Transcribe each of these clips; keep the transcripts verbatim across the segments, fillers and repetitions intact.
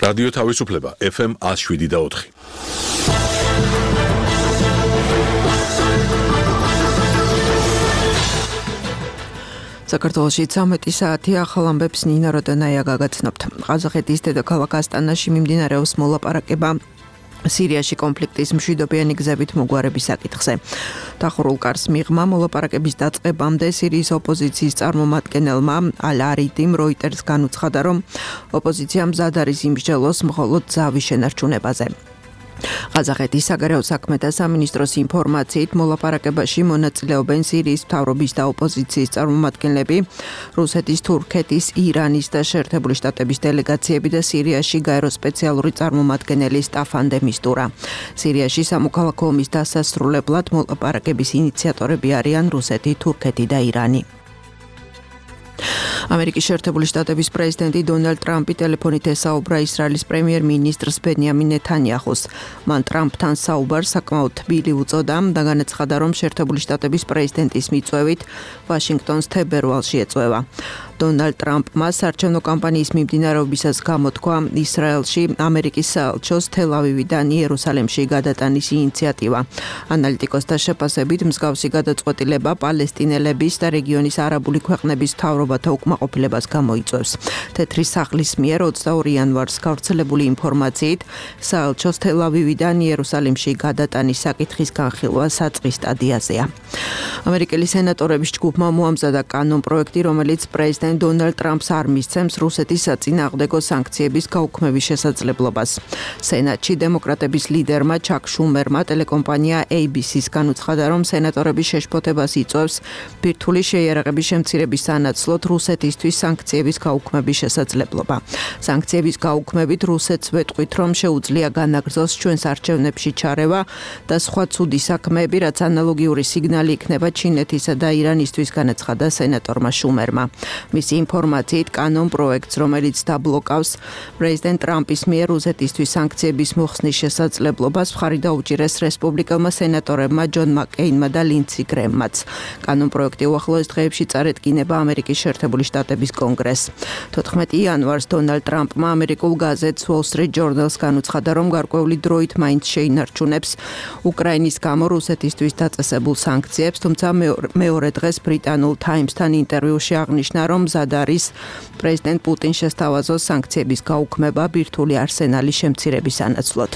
რადიო თავისუფლება ეფ ემ one oh seven და four. საქართველოში ცამეტი საათი ახალ ამბებს ნინა როდანაია გაგაცნობთ. ყაზახეთის დედაქალაქ ასტანაში მიმდინარეობს მოლაპარაკება სირიაში კონფლიქტის მშვიდობიანი გზებით მოგვარების საკითხზე. დახურულ კარს მიღმა მოლაპარაკების დაწყებამდე სირიის ოპოზიციის წარმომადგენელმა ალ-არიდიმ როიტერს განუცხადა, რომ ოპოზიცია მზად არის იმსჯელოს მხოლოდ ძავის შენარჩუნებაზე. ყაზახეთის საგარეო საქმეთა სამინისტროს ინფორმაციით მოლაპარაკებაში მონაწილეობენ სირიის მთავრობის და ოპოზიციის წარმომადგენლები, რუსეთის, თურქეთის, ირანის და შეერთებული შტატების დელეგაციები და სირიაში გაერო სპეციალური წარმომადგენელი სტაფან დე მისტურა. სირიაში სამოქალაქო ომის დასასრულებლად მოლაპარაკების ინიციატორები არიან რუსეთი, თურქეთი და ირანი. ამერიკის შეერთებული შტატების პრეზიდენტი დონალდ ტრამპი ტელეფონით ესაუბრა ისრაელის პრემიერ-მინისტრს ბენიამინ ნეთანიაჰუს. მან ტრამპთან საუბარს საკმაოდ თბილი უწოდა და განაცხადა, რომ შეერთებული შტატების პრეზიდენტის მიწვევით ვაშინგტონს თებერვალში ეწვევა. დონალდ ტრამპმა საარჩევნო კამპანიის მიმდინარეობისას გამოთქვა ისრაელში ამერიკის საელჩოს თელ-ავივიდან იერუსალემში გადატანის ინიციატივა. ანალიტიკოსთა შეფასებით მსგავსი გადაწყვეტილება პალესტინელების და რეგიონის არაბული ქვეყნების მთავრობათა უკმაყოფილებას გამოიწვევს. თეთრი სახლის მიერ ოცდაორი იანვარს გავრცელებული ინფორმაციით საელჩოს თელ-ავივიდან იერუსალემში გადატანის საკითხის განხილვა საწყის სტადიაზეა. ამერიკელი სენატორების ჯგუფმა მოამზადა კანონპროექტი, რომელიც პრეზიდენტ დონალდ ტრამპს არ მისცემს რუსეთის საწინააღმდეგო სანქციების გაუქმების შესაძლებლობას. სენატში დემოკრატების ლიდერმა ჩაკ შუმერმა ტელეკომპანია ეი ბი სი-ს განუცხადა, რომ სენატორების შეშფოთებას იწვევს ბირთვული შეიარაღების შემცირების სანაცვლოდ რუსეთისთვის სანქციების გაუქმების შესაძლებლობა. სანქციების გაუქმებით რუსეთს ვეტყვით, რომ შეუძლია განაგრძოს ჩვენს არჩევნებში ჩარევა და სხვა ცუდი საქმეები, რაც ანალოგიური სიგნალი იქნება ჩინეთისა და ირანისთვის, განაცხადა სენატორმა შუმერმა. მისი ინფორმაციით კანონპროექტს, რომელიც დაბლოკავს პრეზიდენტ ტრამპის მიერ რუსეთისთვის სანქციების მოხსნის შესაძლებლობას, მხარი დაუჭირეს რესპუბლიკელმა სენატორებმა ჯონ მაკეინმა და ლინდსი გრემმაც. კანონპროექტი უახლოეს დღეებში წარადგინება ამერიკის შეერთებული შტატების კონგრესს. თოთხმეტი იანვარს დონალდ ტრამპმა ამერიკულ გაზეთს Wall Street Journal-ს განუცხადა, რომ გარკვეული დროით მაინც შეინარჩუნებს უკრაინის გამო რუსეთისთვის დაწესებულ სანქციებს, თუმცა მეორე დღეს ბრიტანულ Times-თან ინტერვიუში აღნიშნა, რომ მზად არის პრეზიდენტ პუტინს შესთავაზოს სანქციების გაუქმება ბირთვული არსენალის შემცირების სანაცვლოდ.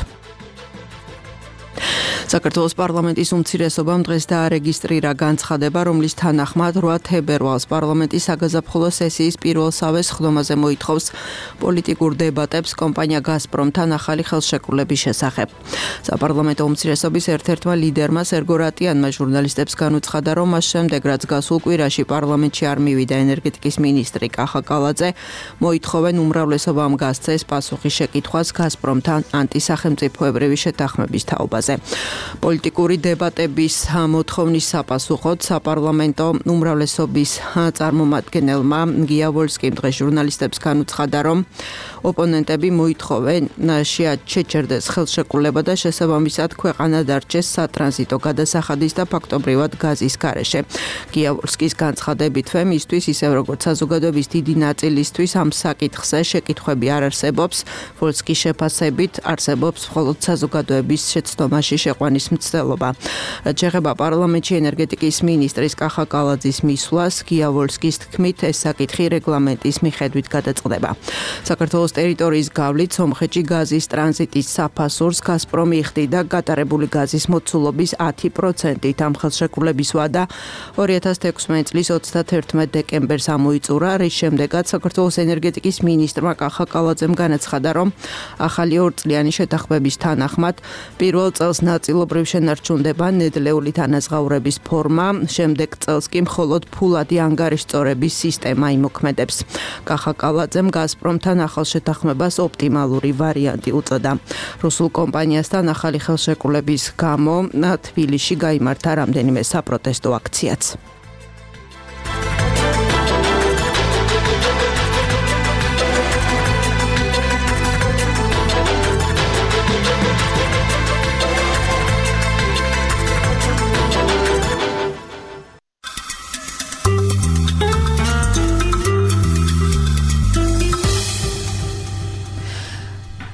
საქართველოს პარლამენტის უმცირესობამ დღეს დაარეგისტრირა განცხადება, რომლის თანახმად რვა თებერვალს პარლამენტის საგაზაფხულო სესიის პირველსავე სხდომაზე მოითხოვს პოლიტიკურ დებატებს კომპანია გაზპრომთან ახალი ხელშეკრულების შესახებ. საპარლამენტო უმცირესობის ერთ-ერთმა ლიდერმა სერგო რატიანმა ჟურნალისტებს განუცხადა, რომ მას შემდეგ, რაც გასულ კვირაში პარლამენტში არ მივიდა ენერგეტიკის მინისტრი კახა კალაძე, მოითხოვენ უმრავლესობამ გასცეს პასუხი შეკითხვას გაზპრომთან ანტისახელმწიფოებრივი შეთანხმების თაობაზე. პოლიტიკური დებატების მოთხოვნის საპასუხოდ საპარლამენტო უმრავლესობის წარმომადგენელმა გია ვოლსკიმ დღეს ჟურნალისტებს განუცხადა, რომ ოპონენტები მოითხოვენ შეჩერდეს ხელშეკრულება და შესაბამისად ქვეყანა დარჩეს სატრანზიტო გადასახადის და ფაქტობრივად გაზის გარეშე. გია ვოლსკის განცხადებითვე მისთვის, ისევ როგორც საზოგადოების დიდი ნაწილისთვის ამ საკითხზე შეკითხვები არ არსებობს. ვოლსკის შეფასებით არსებობს მხოლოდ საზოგადოების შეცდომაში შეყვანის მცდელობა. რაც შეეხება პარლამენტში ენერგეტიკის მინისტრის კახა კალაძის მისვლას, გია ვოლსკის თქმით, ეს საკითხი რეგლამენტის მიხედვით გადაწყდება. საქართველოს ტერიტორიის გავლით სომხეთში გაზის ტრანზიტის საფასურს გაზპრომი იხდიდა გატარებული გაზის მოცულობის ათი პროცენტით. ამ ხელშეკრულების ვადა ორი ათას თექვსმეტი წლის ოცდათერთმეტ დეკემბერს ამოიწურა, რის შემდეგაც საქართველოს ენერგეტიკის მინისტრმა კახა კალაძემ განაცხადა, რომ ახალი ორწლიანი შეთანხმების თანახმად პირველ წელს ნაწილობრივ შენარჩუნდება ნედლეული თანაზღაურების ფორმა, შემდეგ წელს კი მხოლოდ ფულადი ანგარიშწორების სისტემა იმოქმედებს. კახა კალაძემ გაზპრომთან ახალ შეთანხმებას ოპტიმალური ვარიანტი უწოდა. რუსულ კომპანიასთან ახალი ხელშეკრულების გამო თბილისში გაიმართა რამდენიმე საპროტესტო აქციაც.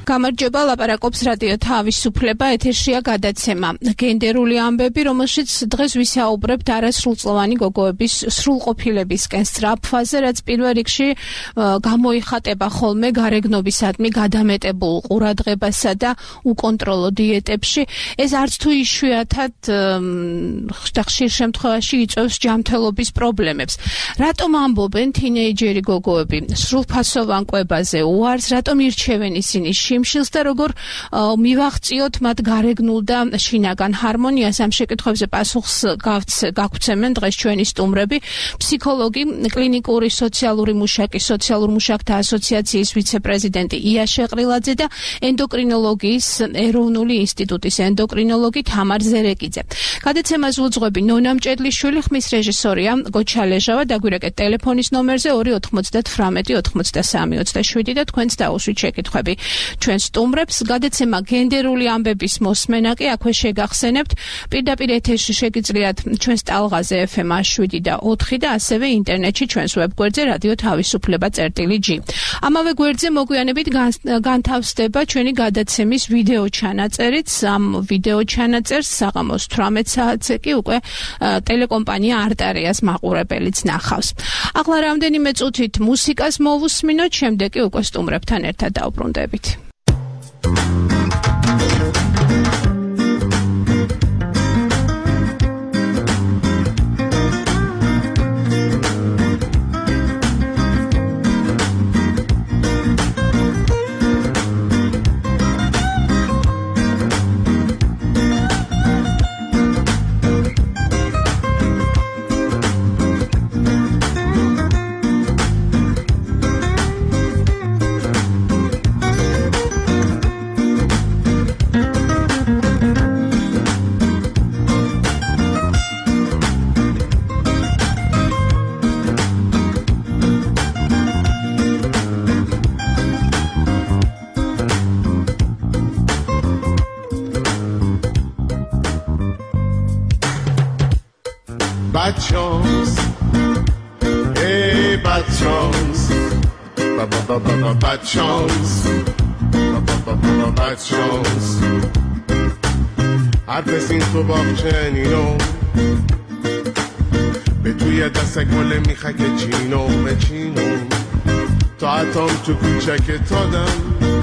გამარჯობა, ლაპარაკობს რადიო თავისუფლება, ეთერშია გადაცემა გენდერული ამბები, რომელშიც დღეს ვისაუბრებთ არასრულწლოვანი გოგოების სრულყოფილებისკენ სწრაფვაზე, რაც პირველ რიგში გამოიხატება ხოლმე გარეგნობისადმი გადამეტებულ ყურადღებასა და უკონტროლო დიეტებში. ეს არც თუ იშვიათად ხშირ შემთხვევაში იწვევს ჯანმრთელობის პრობლემებს. რატომ ამბობენ თინეიჯერი გოგოები სრულფასოვან კვებაზე უარს, რატომ ირჩევენ ისინი შიმშილს და როგორ მივაღწიოთ მათ გარეგნულ და შინაგან ჰარმონიას? ამ შეკითხვებზე პასუხს გაგვცემენ დღეს ჩვენი სტუმრები, ფსიქოლოგი, კლინიკური სოციალური მუშაკი, სოციალურ მუშაკთა ასოციაციის ვიცე-პრეზიდენტი ია შეყრილაძე და ენდოკრინოლოგიის ეროვნული ინსტიტუტის ენდოკრინოლოგი თამარ ზერეკიძე. გადაცემას უძღვები ნონა მჭედლიშვილი, ხმის რეჟისორია გოჩა ლეჟავა. დაგვირეკეთ ტელეფონის ნომერზე ორი ოთხმოცდათვრამეტი ოცდასამი ოცდაშვიდი და თქვენც დაუსვით შეკითხვები ჩვენ სტუმრებს. გადაცემა გენდერული ამბების მოსმენა კი აქვე შეგახსენებთ. პირდაპირ ეთერში შეგიძლიათ ჩვენს ტალღაზე ეფ ემ შვიდი და ოთხი და ასევე ინტერნეტში ჩვენს ვებგვერდზე რადიო თავისუფლება წერტილი ჯი. ამავე გვერდზე მოგვიანებით განთავსდება ჩვენი გადაცემის ვიდეო ჩანაწერიც. ამ ვიდეო ჩანაწერს საღამოს თვრამეტ საათზე კი უკვე ტელეკომპანია არტარიას მაყურებელიც ნახავს. ახლა რამდენიმე წუთით მუსიკას მოვუსმინოთ, შემდეგ კი უკვე სტუმრებთან ერთად დავბრუნდებით. Bad chance, hey, bad chance, ba ba ba ba ba bad chance, ba ba ba ba ba bad chance. هر کسی تو باغچنینو به توی دست گل میخک چینو بچینو تا اتم تو کوچک تادم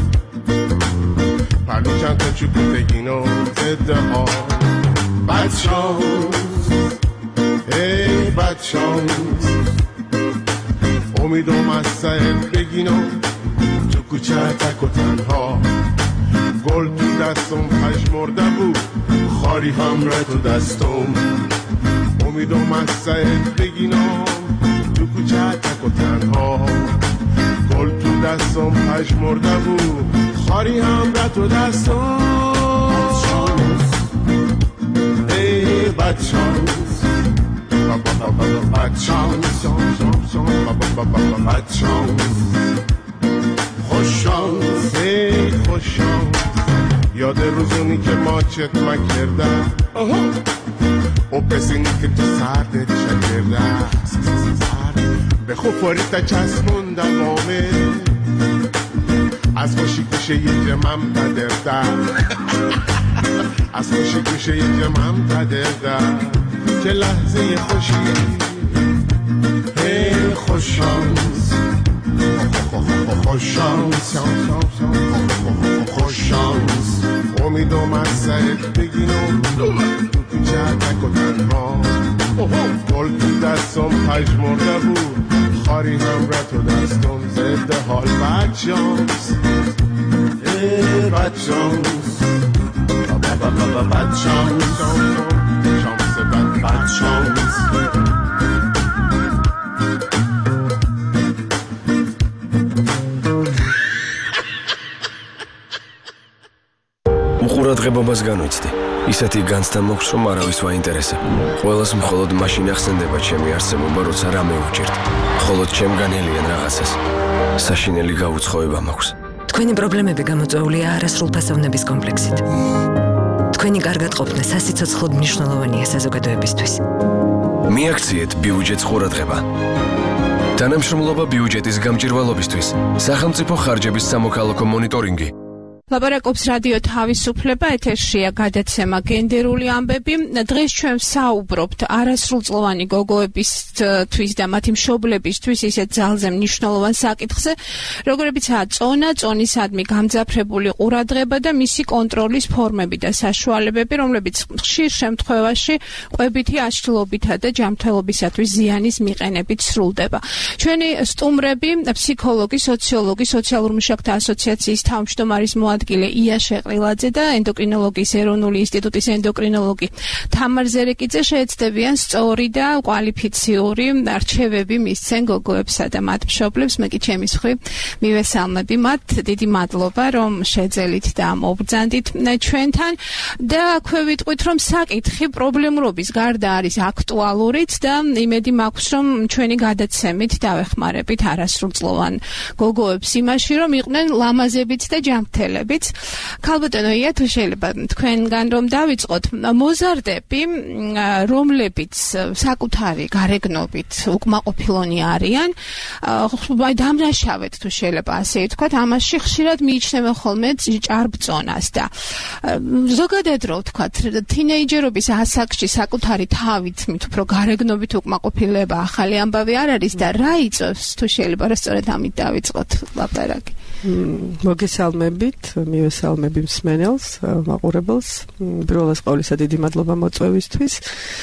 پرمیشن تو چو کتگینو ضد ها bad chance. ای بد شانس امیدم از سر بگینم تو کوچه تک و تنها گل تو دستم پشمرده بود خاری هم را تو دستم امیدم از سر بگینم تو کوچه تک و تنها گل تو دستم پشمرده بود خاری هم را تو دستم ای بد شانس bad chance, bad chance. خوش شانس، ای خوش شانس. یاد روزونی که ماچت مکرده و پسینی که تو سردت شکرده به خوب فاریتا چسبونده مامه از خوشی گوشه یه جمعم تدرده از خوشی گوشه یه جمعم تدرده که لحظه خوشی ای خوش شانس خوش شانس خوش شانس امیدم از سرت بگیرم تو کوچه تک و تنها گل تو دستم پژمرده بود خاری هم را تو دستم ضد حال بد شانس ای بد شانس بد شانس bad chance. უყურადღებობას განვიცდი. ისეთი განცდა მოხს, რომ არავის ვაინტერესებ. ყველას მხოლოდ მაშინ ახსენდება ჩემი არსებობა, როცა რამე უჭირთ. მხოლოდ ჩემგანელიან რაღაცას. საშინელი გაუცხოება მაქვს. თქვენი პრობლემები გამოწვეულია არასრულფასოვნების კომპლექსით. თქვენი კარგად ყოფნა სასიცოცხლოდ მნიშვნელოვანია საზოგადოებისთვის. მიაქციეთ ბიუჯეტს ყურადღება. თანამშრომლობა ბიუჯეტის გამჭირვალობისთვის, სახელმწიფო ხარჯების სამოქალაქო მონიტორინგი, ლაპარაკობს რადიო თავისუფლება, ეთერშია გადაცემა გენდერული ამბები. დღეს ჩვენ ვსაუბრობთ არასრულწლოვანი გოგოებისთვის და მათი მშობლებისთვის ისეთ ძალზე მნიშვნელოვან საკითხზე, როგორებიცაა წონა, წონისადმი გამძაფრებული ყურადღება და მისი კონტროლის ფორმები და საშუალებები, რომლებიც ხშირ შემთხვევაში ყვებითი აშლილობითა და ჯანმრთელობისათვის ზიანის მიყენებით სრულდება. ჩვენი სტუმრები, ფსიქოლოგი, სოციოლოგი, სოციალურ მუშაკთა ასოციაციის თავმჯდომარის მოადგილე ია შეყრილაძე და ენდოკრინოლოგიის ეროვნული ინსტიტუტის ენდოკრინოლოგი თამარ ზერეკიძე შეეცდებიან სწორი და კვალიფიციური არჩევები მისცენ გოგოებსა და მათ მშობლებს. მე კი ჩემი მხრივ მივესალმები მათ. დიდი მადლობა, რომ შეძელით და მობრძანდით ჩვენთან და აქვე ვიტყვით, რომ საკითხი პრობლემურობის გარდა არის აქტუალურიც და იმედი მაქვს, რომ ჩვენი გადაცემით დავეხმარებით არასრულწლოვან გოგოებს იმაში, რომ იყვნენ ლამაზებიც და ჯანმრთელებიც. ქალბატონო ია, თუ შეიძლება თქვენგან რომ დავიწყოთ, მოზარდები, რომლებიც საკუთარი გარეგნობით უკმაყოფილონი არიან, აი დამნაშავედ თუ შეიძლება ასე ვთქვათ, ამაში ხშირად მიიჩნევენ ხოლმე ჭარბწონას და ზოგადად რო ვთქვათ, თინეიჯერობის ასაკში საკუთარი თავით მით უფრო გარეგნობით უკმაყოფილება ახალი ამბავი არ არის და რა იწევს თუ შეიძლება რა სწორედ ამით დავიწყოთ ლაპარაკი. მოგესალმებით, მივესალმები მსმენელს, მაყურებელს. პირველად ყოვლისა დიდი მადლობა მოწვევისთვის.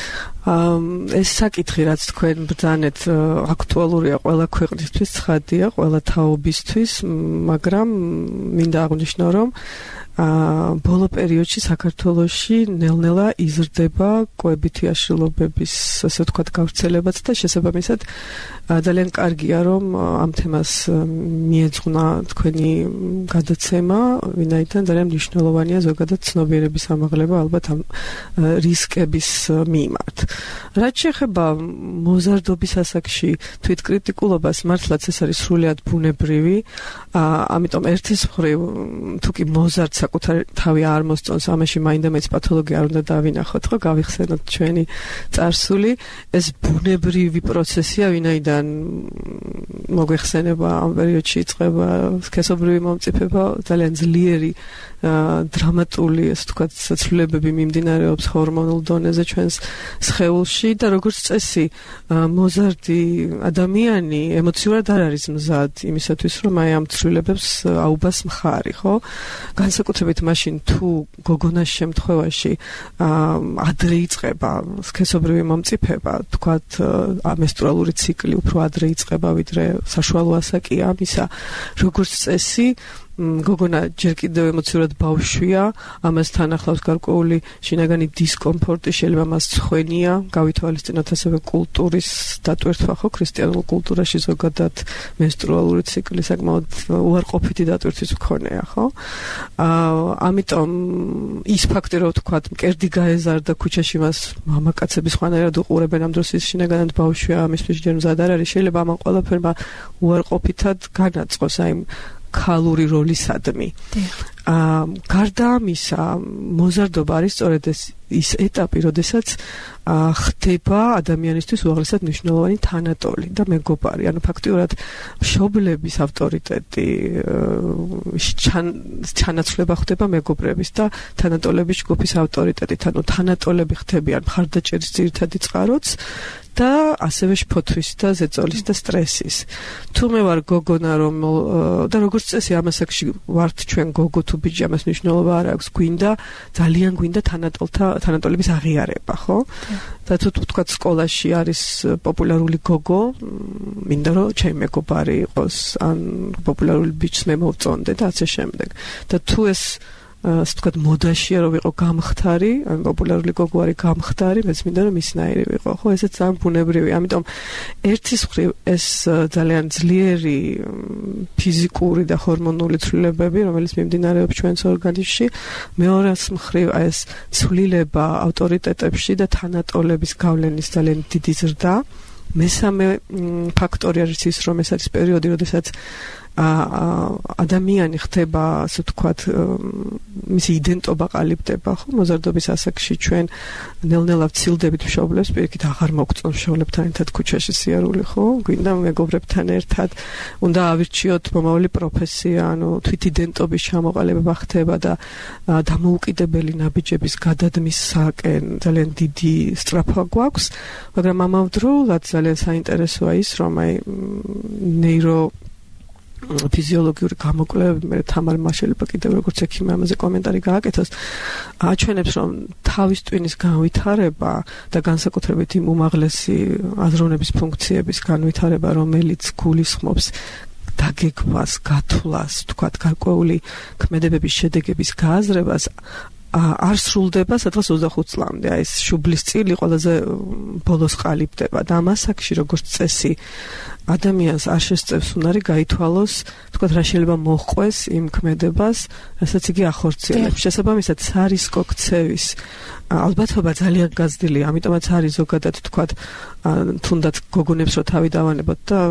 ეს საკითხი, რაც თქვენ ბრძანეთ, აქტუალურია ყველა ქვეყნისთვის, ცხადია, ყველა თაობისთვის, მაგრამ მინდა აღვნიშნო, რომ ბოლო პერიოდში საქართველოში ნელ-ნელა იზრდება კვებითი აშლილობების, ასე ვთქვათ, გავრცელებაც და შესაბამისად ძალიან კარგია, რომ ამ თემას მიეძღვნა თქვენი გადაცემა, ვინაიდან ძალიან მნიშვნელოვანია ზოგადად ცნობიერების ამაღლება ალბათ ამ რისკების მიმართ. რაც შეეხება მოზარდობის ასაკში თვითკრიტიკულობას, მართლაც ეს არის სრულიად ბუნებრივი, ამიტომ ერთის მხრივ თუ კი მოზარდ საკუთარი თავი არ მოსწონს, ამაში მაინდა-მაინც პათოლოგი არ უნდა დავინახოთ, ხო, გავიხსენოთ ჩვენი წარსული. ეს ბუნებრივი პროცესია, ვინაიდან მოგვეხსენება ამ პერიოდში იწყება სქესობრივი მომწიფება, ძალიან ძლიერი დრამატული, ასე ვთქვათ, ცვლილებები მიმდინარეობს ჰორმონულ დონეზე ჩვენს სხეულში და როგორც წესი მოზარდი ადამიანი ემოციურად არ არის მზად იმისათვის, რომ აი ამ ცვლილებებს აუბას მხარი, ხო? განსაკუთრებით მაშინ თუ გოგონას შემთხვევაში ადრე იწყება სქესობრივი მომწიფება, თქვათ მენსტრუალური ციკლი უფრო ადრე იწყება, ვიდრე საშუალო ასაკია ამისა, როგორც წესი გოგონა ჯერ კიდევ ემოციურად ბავშვია, ამასთან ახლავს გარკვეული შინაგანი დისკომფორტი, შეიძლება მას ცხვენია, გავითვალისწინოთ ასევე კულტურის დატვირთვა, ხო, ქრისტიანულ კულტურაში ზოგადად მენსტრუალური ციკლი საკმაოდ უარყოფითი დატვირთვის მქონეა, ხო? ამიტომ ის ფაქტი, რომ ვთქვათ, მკერდი გაეზარდა ქუჩაში მას მამაკაცები სხვანაირად უყურებენ, ამ დროს ის შინაგანად ბავშვია, ამისთვის ჯერ მზად არ არის, შეიძლება ამან ყველაფერმა უარყოფითად განაწყოს აი ქალური როლისადმი. აა გარდა ამისა, მოზარდობა არის სწორედ ეს ის ეტაპი, როდესაც ხდება ადამიანისთვის უაღრესად მნიშვნელოვანი თანატოლი და მეგობარი, ანუ ფაქტიურად მშობლების ავტორიტეტი, ჩანაცვლება ხდება მეგობრების და თანატოლების ჯგუფის ავტორიტეტით, ანუ თანატოლები ხდებიან მხარდაჭერის ძირითადი წყაროც და ასევე შფოთვის და ზეწოლის და სტრესის. თუ მე ვარ გოგონა, რომ და როგორც წესი ამასაკში ვართ ჩვენ გოგო თუ ბიჭი, ამას მნიშვნელობა არ აქვს, გვინდა, ძალიან გვინდა თანატოლთა თანატოლების აღიარება, ხო? და თუ თქვათ სკოლაში არის პოპულარული გოგო, მინდა რომ ჩემი მეგობარი იყოს, ან პოპულარული ბიჭს მე მოვწონდე და ასე შემდეგ. და თუ ეს ასე ვთქვათ, მოდაშია რომ ვიყო გამხდარი, ან პოპულარული გოგო არის გამხდარი, მეც მინდა რომ ისნაირი ვიყო, ხო, ესეც ძალიან ბუნებრივია. ამიტომ ერთის მხრივ ეს ძალიან ძლიერი ფიზიკური და ჰორმონული ცვლილებები, რომელიც მიმდინარეობს ჩვენს ორგანიზმში, მეორეს მხრივ ეს ცვლილება ავტორიტეტებში და თანატოლების გავლენის ძალიან დიდი ზრდა. მესამე ფაქტორი არის ის, რომ ეს არის პერიოდი, როდესაც ადამიანი ხდება, ასე ვთქვათ, მისი იდენტობა ყალიბდება, ხო, მოზარდობის ასაკში ჩვენ ნელ-ნელა ვცილდებით მშობლებს, პირიქით აღარ მოგწონს მშობლებთან ერთად ქუჩაში სიარული, ხო? გვინდა მეგობრებთან ერთად, უნდა ავირჩიოთ მომავალი პროფესია, ანუ თვითიდენტობის ჩამოყალიბება ხდება და დამოუკიდებელი ნაბიჯების გადადმისაკენ ძალიან დიდი სწრაფვა გვაქვს, მაგრამ ამავდროულად ძალიან საინტერესოა ის, რომ აი ნეირო ფიზიოლოგიური გამოკვლევები, მე თამარ მაშელება კიდევ როგორც ექიმი ამაზე კომენტარი გააკეთოს, აჩვენებს, რომ თავის ტვინის განვითარება და განსაკუთრებით იმ უმაღლესი აზროვნების ფუნქციების განვითარება, რომელიც გულისხმობს დაგეგმვას, გათვლას, თქვათ, გარკვეული ქმედებების შედეგების გააზრებას, არ სრულდება სადღაც ოცდახუთ წლამდე. აი ეს შუბლის წილი ყველაზე ბოლოს ყალიბდება და ამ ასაკში როგორც წესი ადამიანს არ შესწევს უნარი გაითვალოს, თქვათ, რა შეიძლება მოჰყვეს იმ ქმედებას, რასაც იგი ახორციელებს. შესაბამისად, სარისკო ქცევის ალბათობა ძალიან გაზრდილია, ამიტომაც არის ზოგადად, თქვათ, თუნდაც გოგონებს რო თავი დავანებოთ და